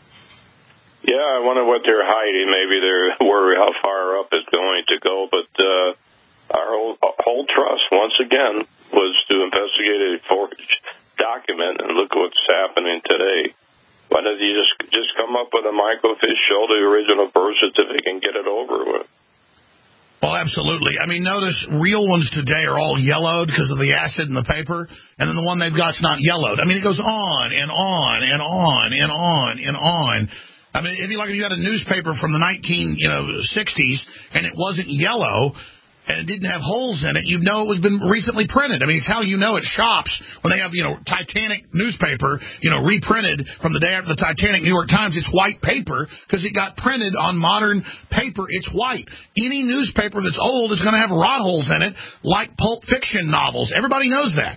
Yeah, I wonder what they're hiding. Maybe they're worried how far up it's going to go. But uh, our whole, whole trust, once again, was to investigate a forged document, and look what's happening today. Why don't you just just come up with a microfiche, show the original birth certificate, and get it over with? Well, absolutely. I mean, notice real ones today are all yellowed because of the acid in the paper, and then the one they've got's not yellowed. I mean, it goes on and on and on and on and on. I mean, it'd be like if you had a newspaper from the nineteen, you know, sixties, and it wasn't yellow. and it didn't have holes in it, you'd know it had been recently printed. I mean, it's how you know at shops when they have, you know, Titanic newspaper, you know, reprinted from the day after the Titanic, New York Times, it's white paper because it got printed on modern paper. It's white. Any newspaper that's old is going to have rot holes in it, like Pulp Fiction novels. Everybody knows that.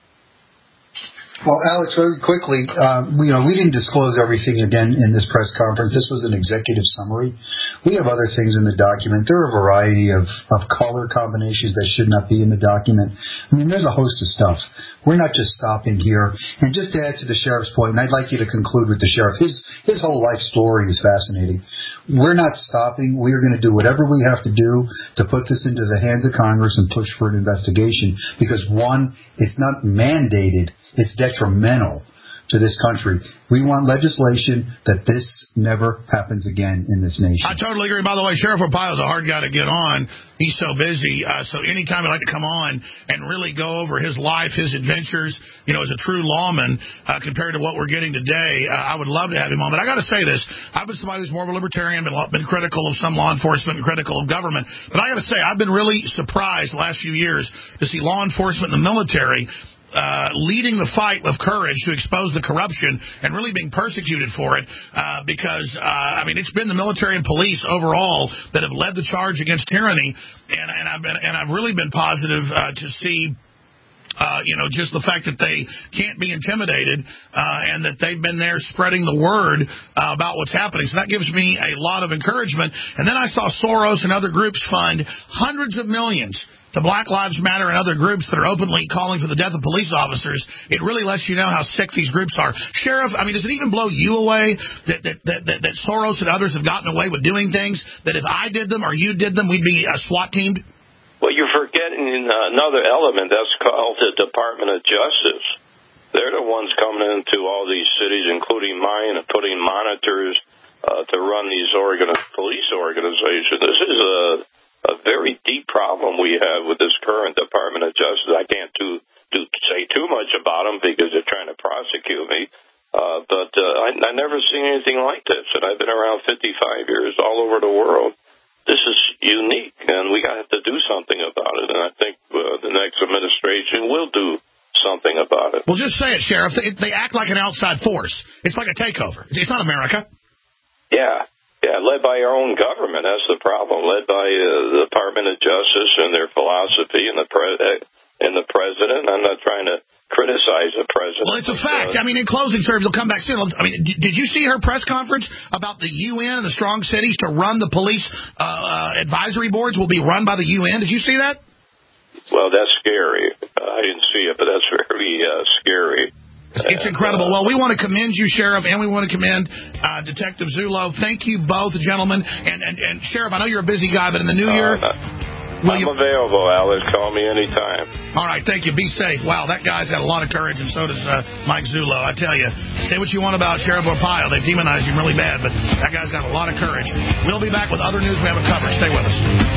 Well, Alex, very quickly, uh, we, you know, we didn't disclose everything again in this press conference. This was an executive summary. We have other things in the document. There are a variety of, of color combinations that should not be in the document. I mean, there's a host of stuff. We're not just stopping here. And just to add to the sheriff's point, and I'd like you to conclude with the sheriff, his, his whole life story is fascinating. We're not stopping. We are going to do whatever we have to do to put this into the hands of Congress and push for an investigation because, one, it's not mandated. It's detrimental to this country. We want legislation that this never happens again in this nation. I totally agree. By the way, Sheriff Arpaio's a hard guy to get on. He's so busy. Uh, so anytime I'd like to come on and really go over his life, his adventures, you know, as a true lawman, uh, compared to what we're getting today, uh, I would love to have him on. But I got to say this. I've been somebody who's more of a libertarian, been, been critical of some law enforcement and critical of government. But I got to say, I've been really surprised the last few years to see law enforcement and the military Uh, leading the fight with courage to expose the corruption and really being persecuted for it uh, because, uh, I mean, it's been the military and police overall that have led the charge against tyranny, and, and, I've, been, and I've really been positive uh, to see Uh, you know, just the fact that they can't be intimidated uh, and that they've been there spreading the word uh, about what's happening. So that gives me a lot of encouragement. And then I saw Soros and other groups fund hundreds of millions to Black Lives Matter and other groups that are openly calling for the death of police officers. It really lets you know how sick these groups are. Sheriff, I mean, does it even blow you away that that, that, that, that Soros and others have gotten away with doing things that if I did them or you did them, we'd be uh, SWAT teamed? Well, you're forgetting another element. That's called the Department of Justice. They're the ones coming into all these cities, including mine, and putting monitors uh, to run these organ- police organizations. This is a, a very deep problem we have with this current Department of Justice. I can't do, do say too much about them because they're trying to prosecute me. Uh, but uh, I, I never seen anything like this, and I've been around fifty-five years all over the world. This is unique, and we have to do something about it. And I think uh, the next administration will do something about it. Well, just say it, Sheriff. They, they act like an outside force. It's like a takeover. It's not America. Yeah. Yeah, led by our own government. That's the problem. Led by uh, the Department of Justice and their philosophy and the pre- and the president. I'm not trying to criticize the president. Well, it's a fact. Uh, I mean, in closing, sir, you'll come back soon. I mean, did you see her press conference about the U N and the strong cities to run the police uh, uh, advisory boards will be run by the U N? Did you see that? Well, that's scary. Uh, I didn't see it, but that's very uh, scary. It's incredible. Well, we want to commend you, Sheriff, and we want to commend uh, Detective Zullo. Thank you both, gentlemen. And, and, and Sheriff, I know you're a busy guy, but in the new year... Uh, I'm you... available, Alex. Call me anytime. All right, thank you. Be safe. Wow, that guy's got a lot of courage, and so does uh, Mike Zullo. I tell you, say what you want about Sheriff Arpaio. They've demonized him really bad, but that guy's got a lot of courage. We'll be back with other news we haven't covered. Stay with us.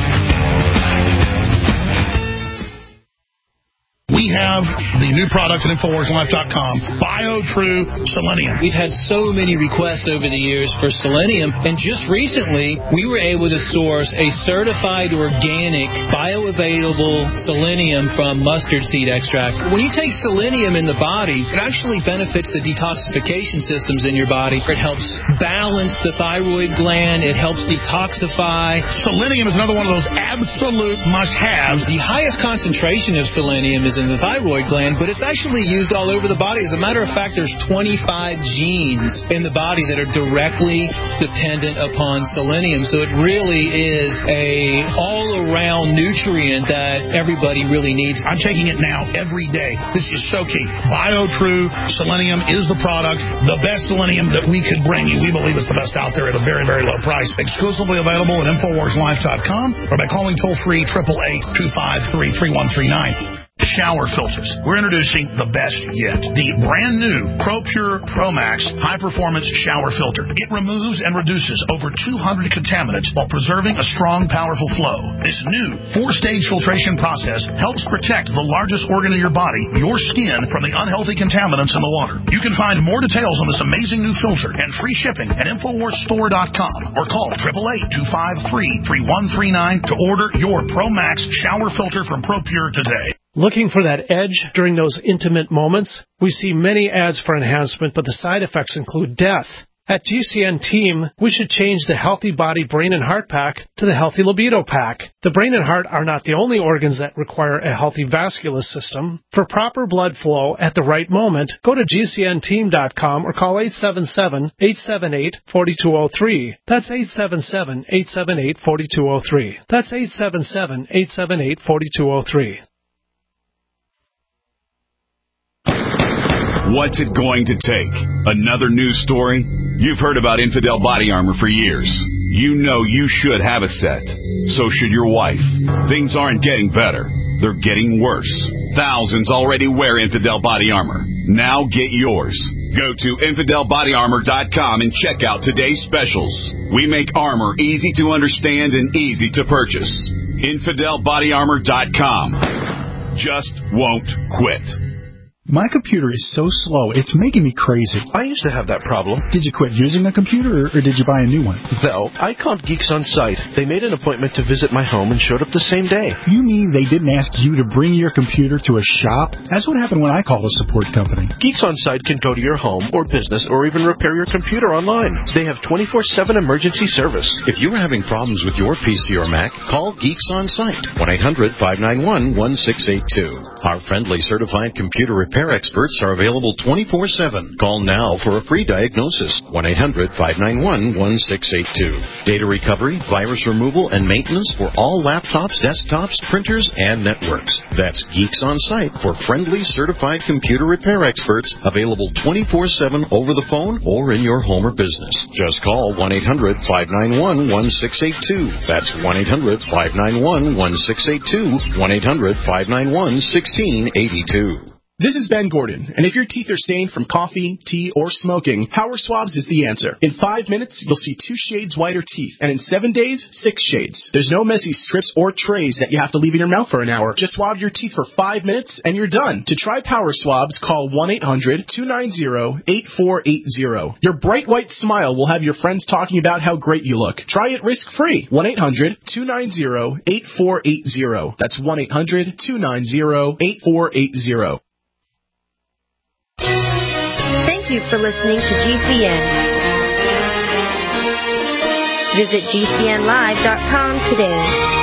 We have the new product at Infowars Life dot com, BioTrue Selenium. We've had so many requests over the years for selenium, and just recently we were able to source a certified organic, bioavailable selenium from mustard seed extract. When you take selenium in the body, it actually benefits the detoxification systems in your body. It helps balance the thyroid gland. It helps detoxify. Selenium is another one of those absolute must-haves. The highest concentration of selenium is in the thyroid gland, but it's actually used all over the body. As a matter of fact, there's twenty-five genes in the body that are directly dependent upon selenium. So it really is a all-around nutrient that everybody really needs. I'm taking it now every day. This is so key. BioTrue Selenium is the product, the best selenium that we could bring you. We believe it's the best out there at a very, very low price. Exclusively available at Infowars Life dot com or by calling toll-free eight eight eight, two five three, three one three nine. shower filters. We're introducing the best yet, the brand new ProPure ProMax high-performance shower filter. It removes and reduces over two hundred contaminants while preserving a strong, powerful flow. This new four-stage filtration process helps protect the largest organ in your body, your skin, from the unhealthy contaminants in the water. You can find more details on this amazing new filter and free shipping at Infowars Store dot com or call eight eight eight, two five three, three one three nine to order your ProMax shower filter from ProPure today. Looking for that edge during those intimate moments? We see many ads for enhancement, but the side effects include death. At G C N Team, we should change the Healthy Body, Brain, and Heart Pack to the Healthy Libido Pack. The brain and heart are not the only organs that require a healthy vascular system. For proper blood flow at the right moment, go to G C N team dot com or call eight seven seven, eight seven eight, four two zero three. That's eight seven seven, eight seven eight, four two zero three. That's eight seven seven, eight seven eight, four two zero three. What's it going to take? Another news story? You've heard about Infidel Body Armor for years. You know you should have a set. So should your wife. Things aren't getting better. They're getting worse. Thousands already wear Infidel Body Armor. Now get yours. Go to Infidel Body Armor dot com and check out today's specials. We make armor easy to understand and easy to purchase. Infidel Body Armor dot com. Just won't quit. My computer is so slow, it's making me crazy. I used to have that problem. Did you quit using the computer, or, or did you buy a new one? No, I called Geeks On Site. They made an appointment to visit my home and showed up the same day. You mean they didn't ask you to bring your computer to a shop? That's what happened when I called a support company. Geeks On Site can go to your home or business or even repair your computer online. They have twenty-four seven emergency service. If you're having problems with your P C or Mac, call Geeks On Site. one eight hundred, five nine one, one six eight two. Our friendly certified computer repair experts are available twenty-four seven. Call now for a free diagnosis. one eight hundred, five nine one, one six eight two. Data recovery, virus removal, and maintenance for all laptops, desktops, printers, and networks. That's Geeks On Site for friendly certified computer repair experts, available twenty-four seven over the phone or in your home or business. Just call one eight hundred, five nine one, one six eight two. That's one eight hundred, five nine one, one six eight two. one eight hundred, five nine one, one six eight two. This is Ben Gordon, and if your teeth are stained from coffee, tea, or smoking, Power Swabs is the answer. In five minutes, you'll see two shades whiter teeth, and in seven days, six shades. There's no messy strips or trays that you have to leave in your mouth for an hour. Just swab your teeth for five minutes, and you're done. To try Power Swabs, call one eight hundred, two nine zero, eight four eight zero. Your bright white smile will have your friends talking about how great you look. Try it risk-free. one eight hundred, two nine zero, eight four eight zero. That's one eight hundred, two nine zero, eight four eight zero. Thank you for listening to G C N. Visit G C N live dot com today.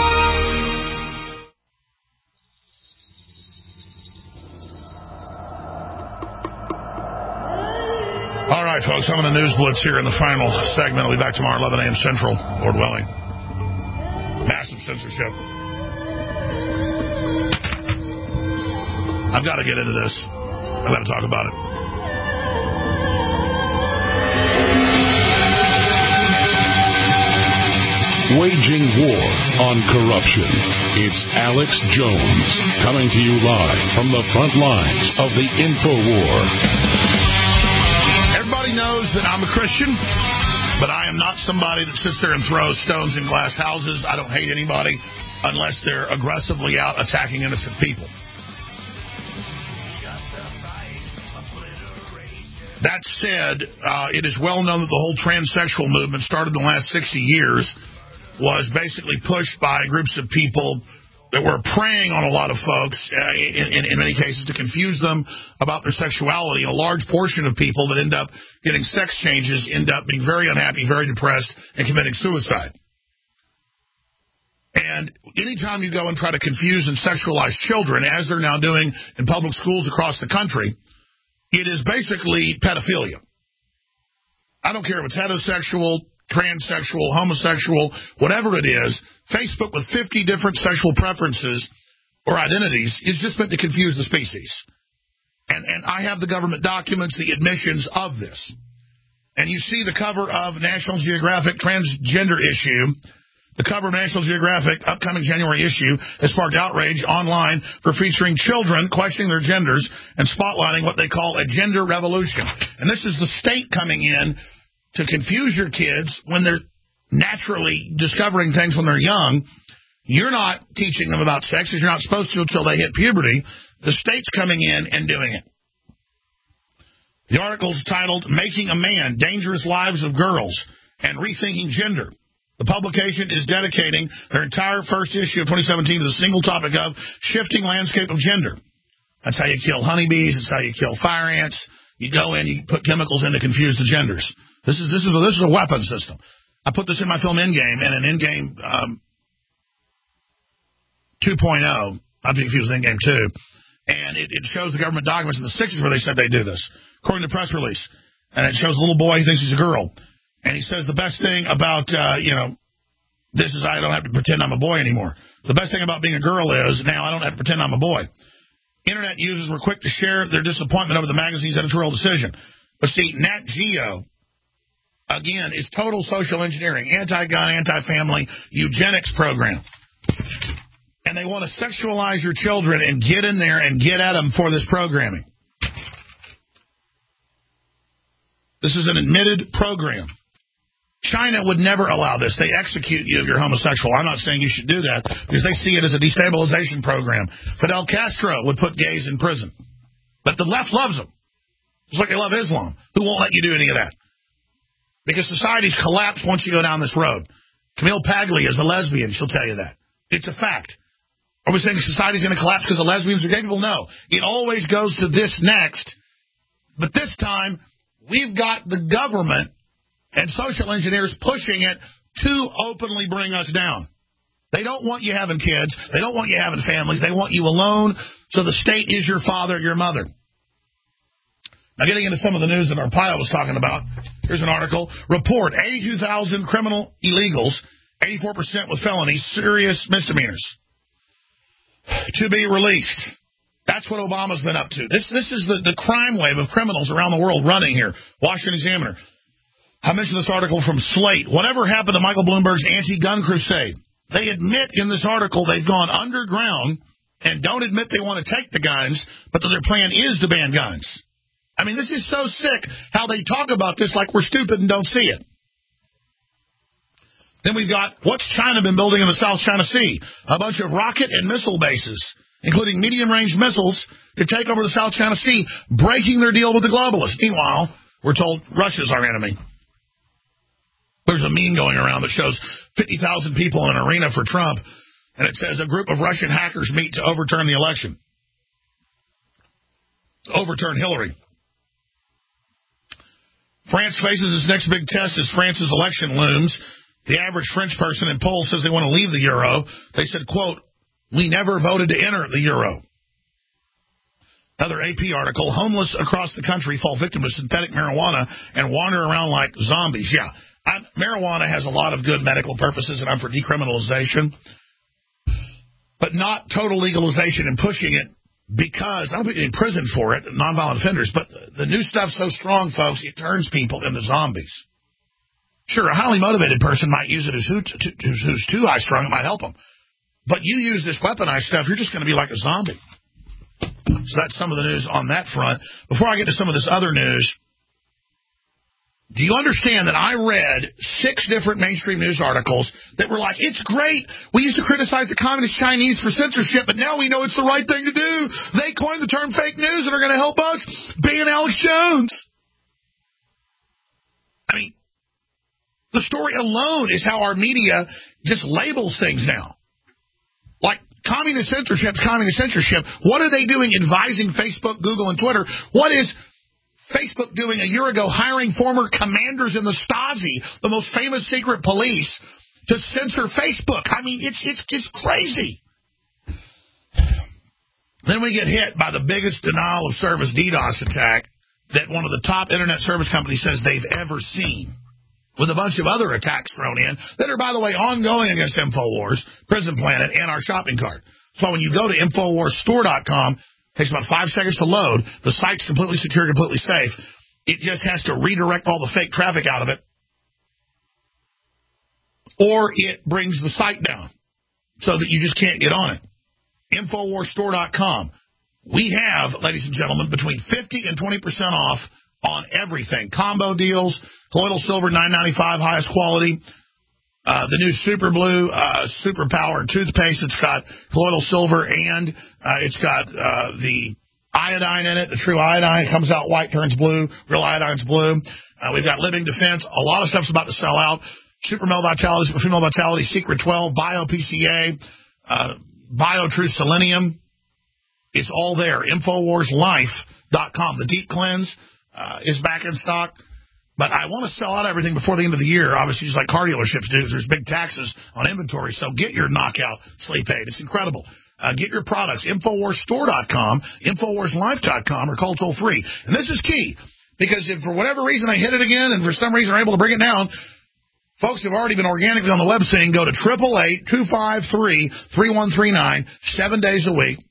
All right, folks, I'm in the News Blitz here in the final segment. I'll be back tomorrow, eleven a.m. Central, Lord willing. Massive censorship. I've got to get into this. I've got to talk about it. Waging war on corruption. It's Alex Jones coming to you live from the front lines of the InfoWar. Everybody knows that I'm a Christian, but I am not somebody that sits there and throws stones in glass houses. I don't hate anybody unless they're aggressively out attacking innocent people. That said, uh, it is well known that the whole transsexual movement started in the last sixty years, was basically pushed by groups of people that were preying on a lot of folks, uh, in, in, in many cases, to confuse them about their sexuality. And a large portion of people that end up getting sex changes end up being very unhappy, very depressed, and committing suicide. And anytime you go and try to confuse and sexualize children, as they're now doing in public schools across the country, it is basically pedophilia. I don't care if it's heterosexual, transsexual, homosexual, whatever it is. Facebook with fifty different sexual preferences or identities is just meant to confuse the species. And, and I have the government documents, the admissions of this. And you see the cover of National Geographic transgender issue The cover of National Geographic upcoming January issue has sparked outrage online for featuring children questioning their genders and spotlighting what they call a gender revolution. And this is the state coming in to confuse your kids when they're naturally discovering things when they're young. You're not teaching them about sex because you're not supposed to until they hit puberty. The state's coming in and doing it. The article is titled, Making a Man, Dangerous Lives of Girls and Rethinking Gender. The publication is dedicating their entire first issue of twenty seventeen to the single topic of shifting landscape of gender. That's how you kill honeybees. That's how you kill fire ants. You go in, you put chemicals in to confuse the genders. This is this is a, this is a weapon system. I put this in my film Endgame, and in Endgame um, two point oh, not to be confused with Endgame two, and it, it shows the government documents in the sixties where they said they do this, according to the press release. And it shows a little boy who thinks he's a girl. And he says the best thing about, uh, you know, this is I don't have to pretend I'm a boy anymore. The best thing about being a girl is now I don't have to pretend I'm a boy. Internet users were quick to share their disappointment over the magazine's editorial decision. But see, Nat Geo, again, is total social engineering, anti-gun, anti-family, eugenics program. And they want to sexualize your children and get in there and get at them for this programming. This is an admitted program. China would never allow this. They execute you if you're homosexual. I'm not saying you should do that because they see it as a destabilization program. Fidel Castro would put gays in prison. But the left loves them. Just like they love Islam. Who won't let you do any of that? Because societies collapse once you go down this road. Camille Paglia is a lesbian. She'll tell you that. It's a fact. Are we saying society's going to collapse because the lesbians are gay people? No. It always goes to this next. But this time, we've got the government and social engineers pushing it to openly bring us down. They don't want you having kids. They don't want you having families. They want you alone, so the state is your father, your mother. Now, getting into some of the news that Arpaio was talking about, here's an article. Report, eighty-two thousand criminal illegals, eighty-four percent with felonies, serious misdemeanors, to be released. That's what Obama's been up to. This this is the, the crime wave of criminals around the world running here. Washington Examiner. I mentioned this article from Slate. Whatever happened to Michael Bloomberg's anti-gun crusade? They admit in this article they've gone underground and don't admit they want to take the guns, but that their plan is to ban guns. I mean, this is so sick how they talk about this like we're stupid and don't see it. Then we've got, what's China been building in the South China Sea? A bunch of rocket and missile bases, including medium-range missiles, to take over the South China Sea, breaking their deal with the globalists. Meanwhile, we're told Russia's our enemy. There's a meme going around that shows fifty thousand people in an arena for Trump, and it says a group of Russian hackers meet to overturn the election. Overturn Hillary. France faces its next big test as France's election looms. The average French person in polls says they want to leave the euro. They said, quote, we never voted to enter the euro. Another A P article, homeless across the country fall victim to synthetic marijuana and wander around like zombies. Yeah. I'm, marijuana has a lot of good medical purposes, and I'm for decriminalization, but not total legalization and pushing it because I don't put you in prison for it, nonviolent offenders, but the new stuff's so strong, folks, it turns people into zombies. Sure, a highly motivated person might use it as who, who's, who's too high strung, it might help them. But you use this weaponized stuff, you're just going to be like a zombie. So that's some of the news on that front. Before I get to some of this other news, do you understand that I read six different mainstream news articles that were like, it's great. We used to criticize the communist Chinese for censorship, but now we know it's the right thing to do. They coined the term fake news and are going to help us ban Alex Jones. I mean, the story alone is how our media just labels things now. Like, communist censorship, communist censorship. What are they doing advising Facebook, Google, and Twitter? What is Facebook doing a year ago, hiring former commanders in the Stasi, the most famous secret police, to censor Facebook? I mean, it's it's just crazy. Then we get hit by the biggest denial of service DDoS attack that one of the top internet service companies says they've ever seen, with a bunch of other attacks thrown in that are, by the way, ongoing against InfoWars, Prison Planet, and our shopping cart. So when you go to Infowars Store dot com, it takes about five seconds to load. The site's completely secure, completely safe. It just has to redirect all the fake traffic out of it. or it brings the site down so that you just can't get on it. Infowars Store dot com. We have, ladies and gentlemen, between fifty and twenty percent off on everything. Combo deals, colloidal silver nine ninety-five, highest quality. Uh, the new Super Blue uh, Super Power toothpaste. It's got colloidal silver and uh, it's got uh, the iodine in it, the true iodine. It comes out white, turns blue. Real iodine's blue. Uh, we've got Living Defense. A lot of stuff's about to sell out. Super Male Vitality, Super Female Vitality, Secret twelve, Bio P C A, uh, Bio True Selenium. It's all there. Infowars Life dot com. The Deep Cleanse uh, is back in stock. But I want to sell out everything before the end of the year, obviously, just like car dealerships do, because there's big taxes on inventory. So get your knockout sleep aid. It's incredible. Uh, get your products. Infowars Store dot com, Infowars Life dot com, or call toll free. And this is key, because if for whatever reason they hit it again and for some reason are able to bring it down, folks have already been organically on the web saying go to eight eight eight, two five three, three one three nine, seven days a week,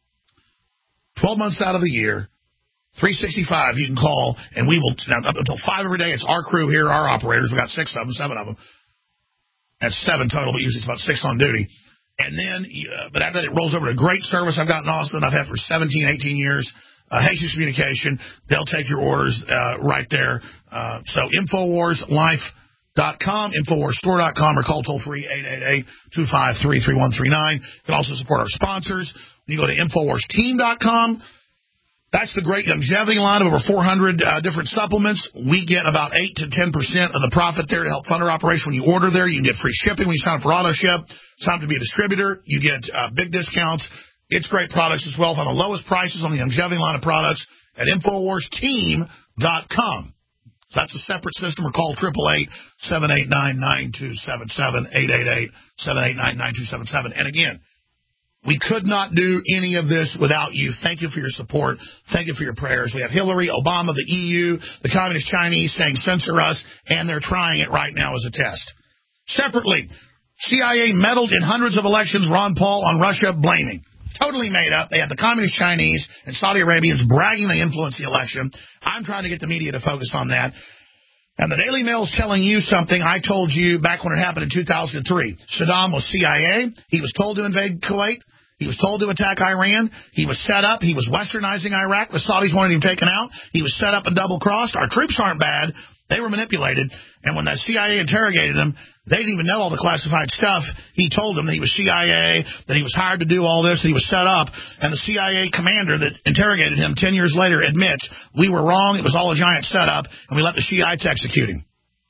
twelve months out of the year, three sixty-five you can call, and we will, now, up until five every day. It's our crew here, our operators. We've got six of them, seven of them. That's seven total, but usually it's about six on duty. And then, uh, but after that, it rolls over to great service I've got in Austin. I've had for seventeen, eighteen years. Uh, Jesus Communication. They'll take your orders uh, right there. Uh, so Infowars Life dot com, Infowars Store dot com, or call toll free eight eight eight, two five three, three one three nine. You can also support our sponsors. When you go to Infowars Team dot com, that's the great longevity line of over four hundred uh, different supplements. We get about eight to ten percent of the profit there to help fund our operation. When you order there, you can get free shipping. When you sign up for AutoShip, sign up to be a distributor, you get uh, big discounts. It's great products as well. Find the lowest prices on the longevity line of products at Infowars Team dot com. So that's a separate system, or call eight eight eight, seven eight nine, nine two seven seven, eight eight eight, seven eight nine, nine two seven seven. And again, we could not do any of this without you. Thank you for your support. Thank you for your prayers. We have Hillary, Obama, the E U, the Communist Chinese saying censor us, and they're trying it right now as a test. Separately, C I A meddled in hundreds of elections, Ron Paul on Russia blaming. Totally made up. They had the Communist Chinese and Saudi Arabians bragging they influenced the election. I'm trying to get the media to focus on that. And the Daily Mail is telling you something I told you back when it happened in two thousand three. Saddam was C I A. He was told to invade Kuwait. He was told to attack Iran. He was set up. He was westernizing Iraq. The Saudis wanted him taken out. He was set up and double-crossed. Our troops aren't bad. They were manipulated. And when the C I A interrogated him, they didn't even know all the classified stuff. He told them that he was C I A, that he was hired to do all this, that he was set up. And the C I A commander that interrogated him ten years later admits, we were wrong. It was all a giant setup, and we let the Shiites execute him.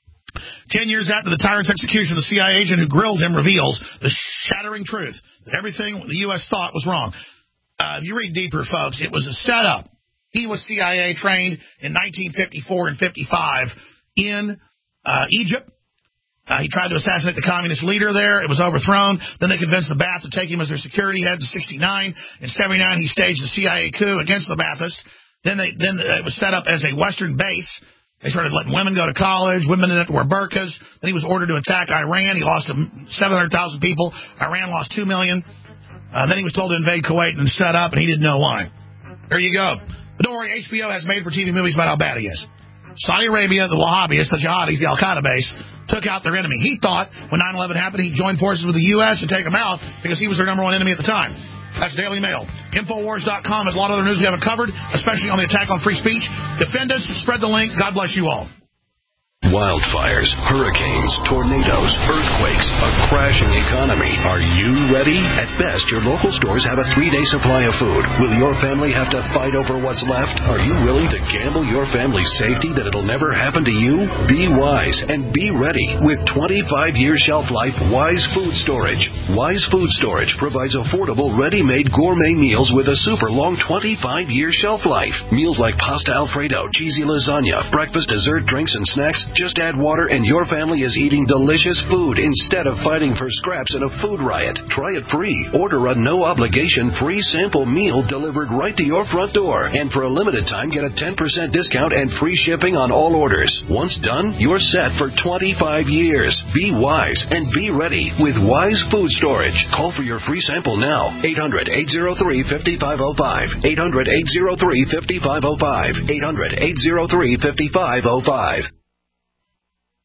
Ten years after the tyrant's execution, the C I A agent who grilled him reveals the shattering truth that everything the U S thought was wrong. Uh, if you read deeper, folks, it was a setup. He was C I A trained in nineteen fifty-four and fifty-five in uh, Egypt. Uh, he tried to assassinate the communist leader there. It was overthrown. Then they convinced the Ba'ath to take him as their security head in sixty-nine. In seventy-nine, he staged the C I A coup against the Ba'athists. Then, they, then it was set up as a Western base. They started letting women go to college. Women didn't have to wear burqas. Then he was ordered to attack Iran. He lost seven hundred thousand people. Iran lost two million. Uh, then he was told to invade Kuwait and set up, and he didn't know why. There you go. But don't worry, H B O has made-for-T V movies about how bad he is. Saudi Arabia, the Wahhabis, the jihadis, the Al-Qaeda base, took out their enemy. He thought when nine eleven happened, he'd join forces with the U S and take them out because he was their number one enemy at the time. That's Daily Mail. Infowars dot com has a lot of other news we haven't covered, especially on the attack on free speech. Defend us. Spread the link. God bless you all. Wildfires, hurricanes, tornadoes, earthquakes, a crashing economy. Are you ready? At best, your local stores have a three-day supply of food. Will your family have to fight over what's left? Are you willing to gamble your family's safety that it'll never happen to you? Be wise and be ready with twenty-five year shelf life Wise Food Storage. Wise Food Storage provides affordable, ready-made gourmet meals with a super long twenty-five year shelf life. Meals like pasta Alfredo, cheesy lasagna, breakfast, dessert, drinks, and snacks. Just add water and your family is eating delicious food instead of fighting for scraps in a food riot. Try it free. Order a no-obligation free sample meal delivered right to your front door. And for a limited time, get a ten percent discount and free shipping on all orders. Once done, you're set for twenty-five years. Be wise and be ready with Wise Food Storage. Call for your free sample now. eight hundred, eight oh three, five five oh five. eight hundred, eight oh three, five five oh five. eight hundred, eight oh three, five five oh five.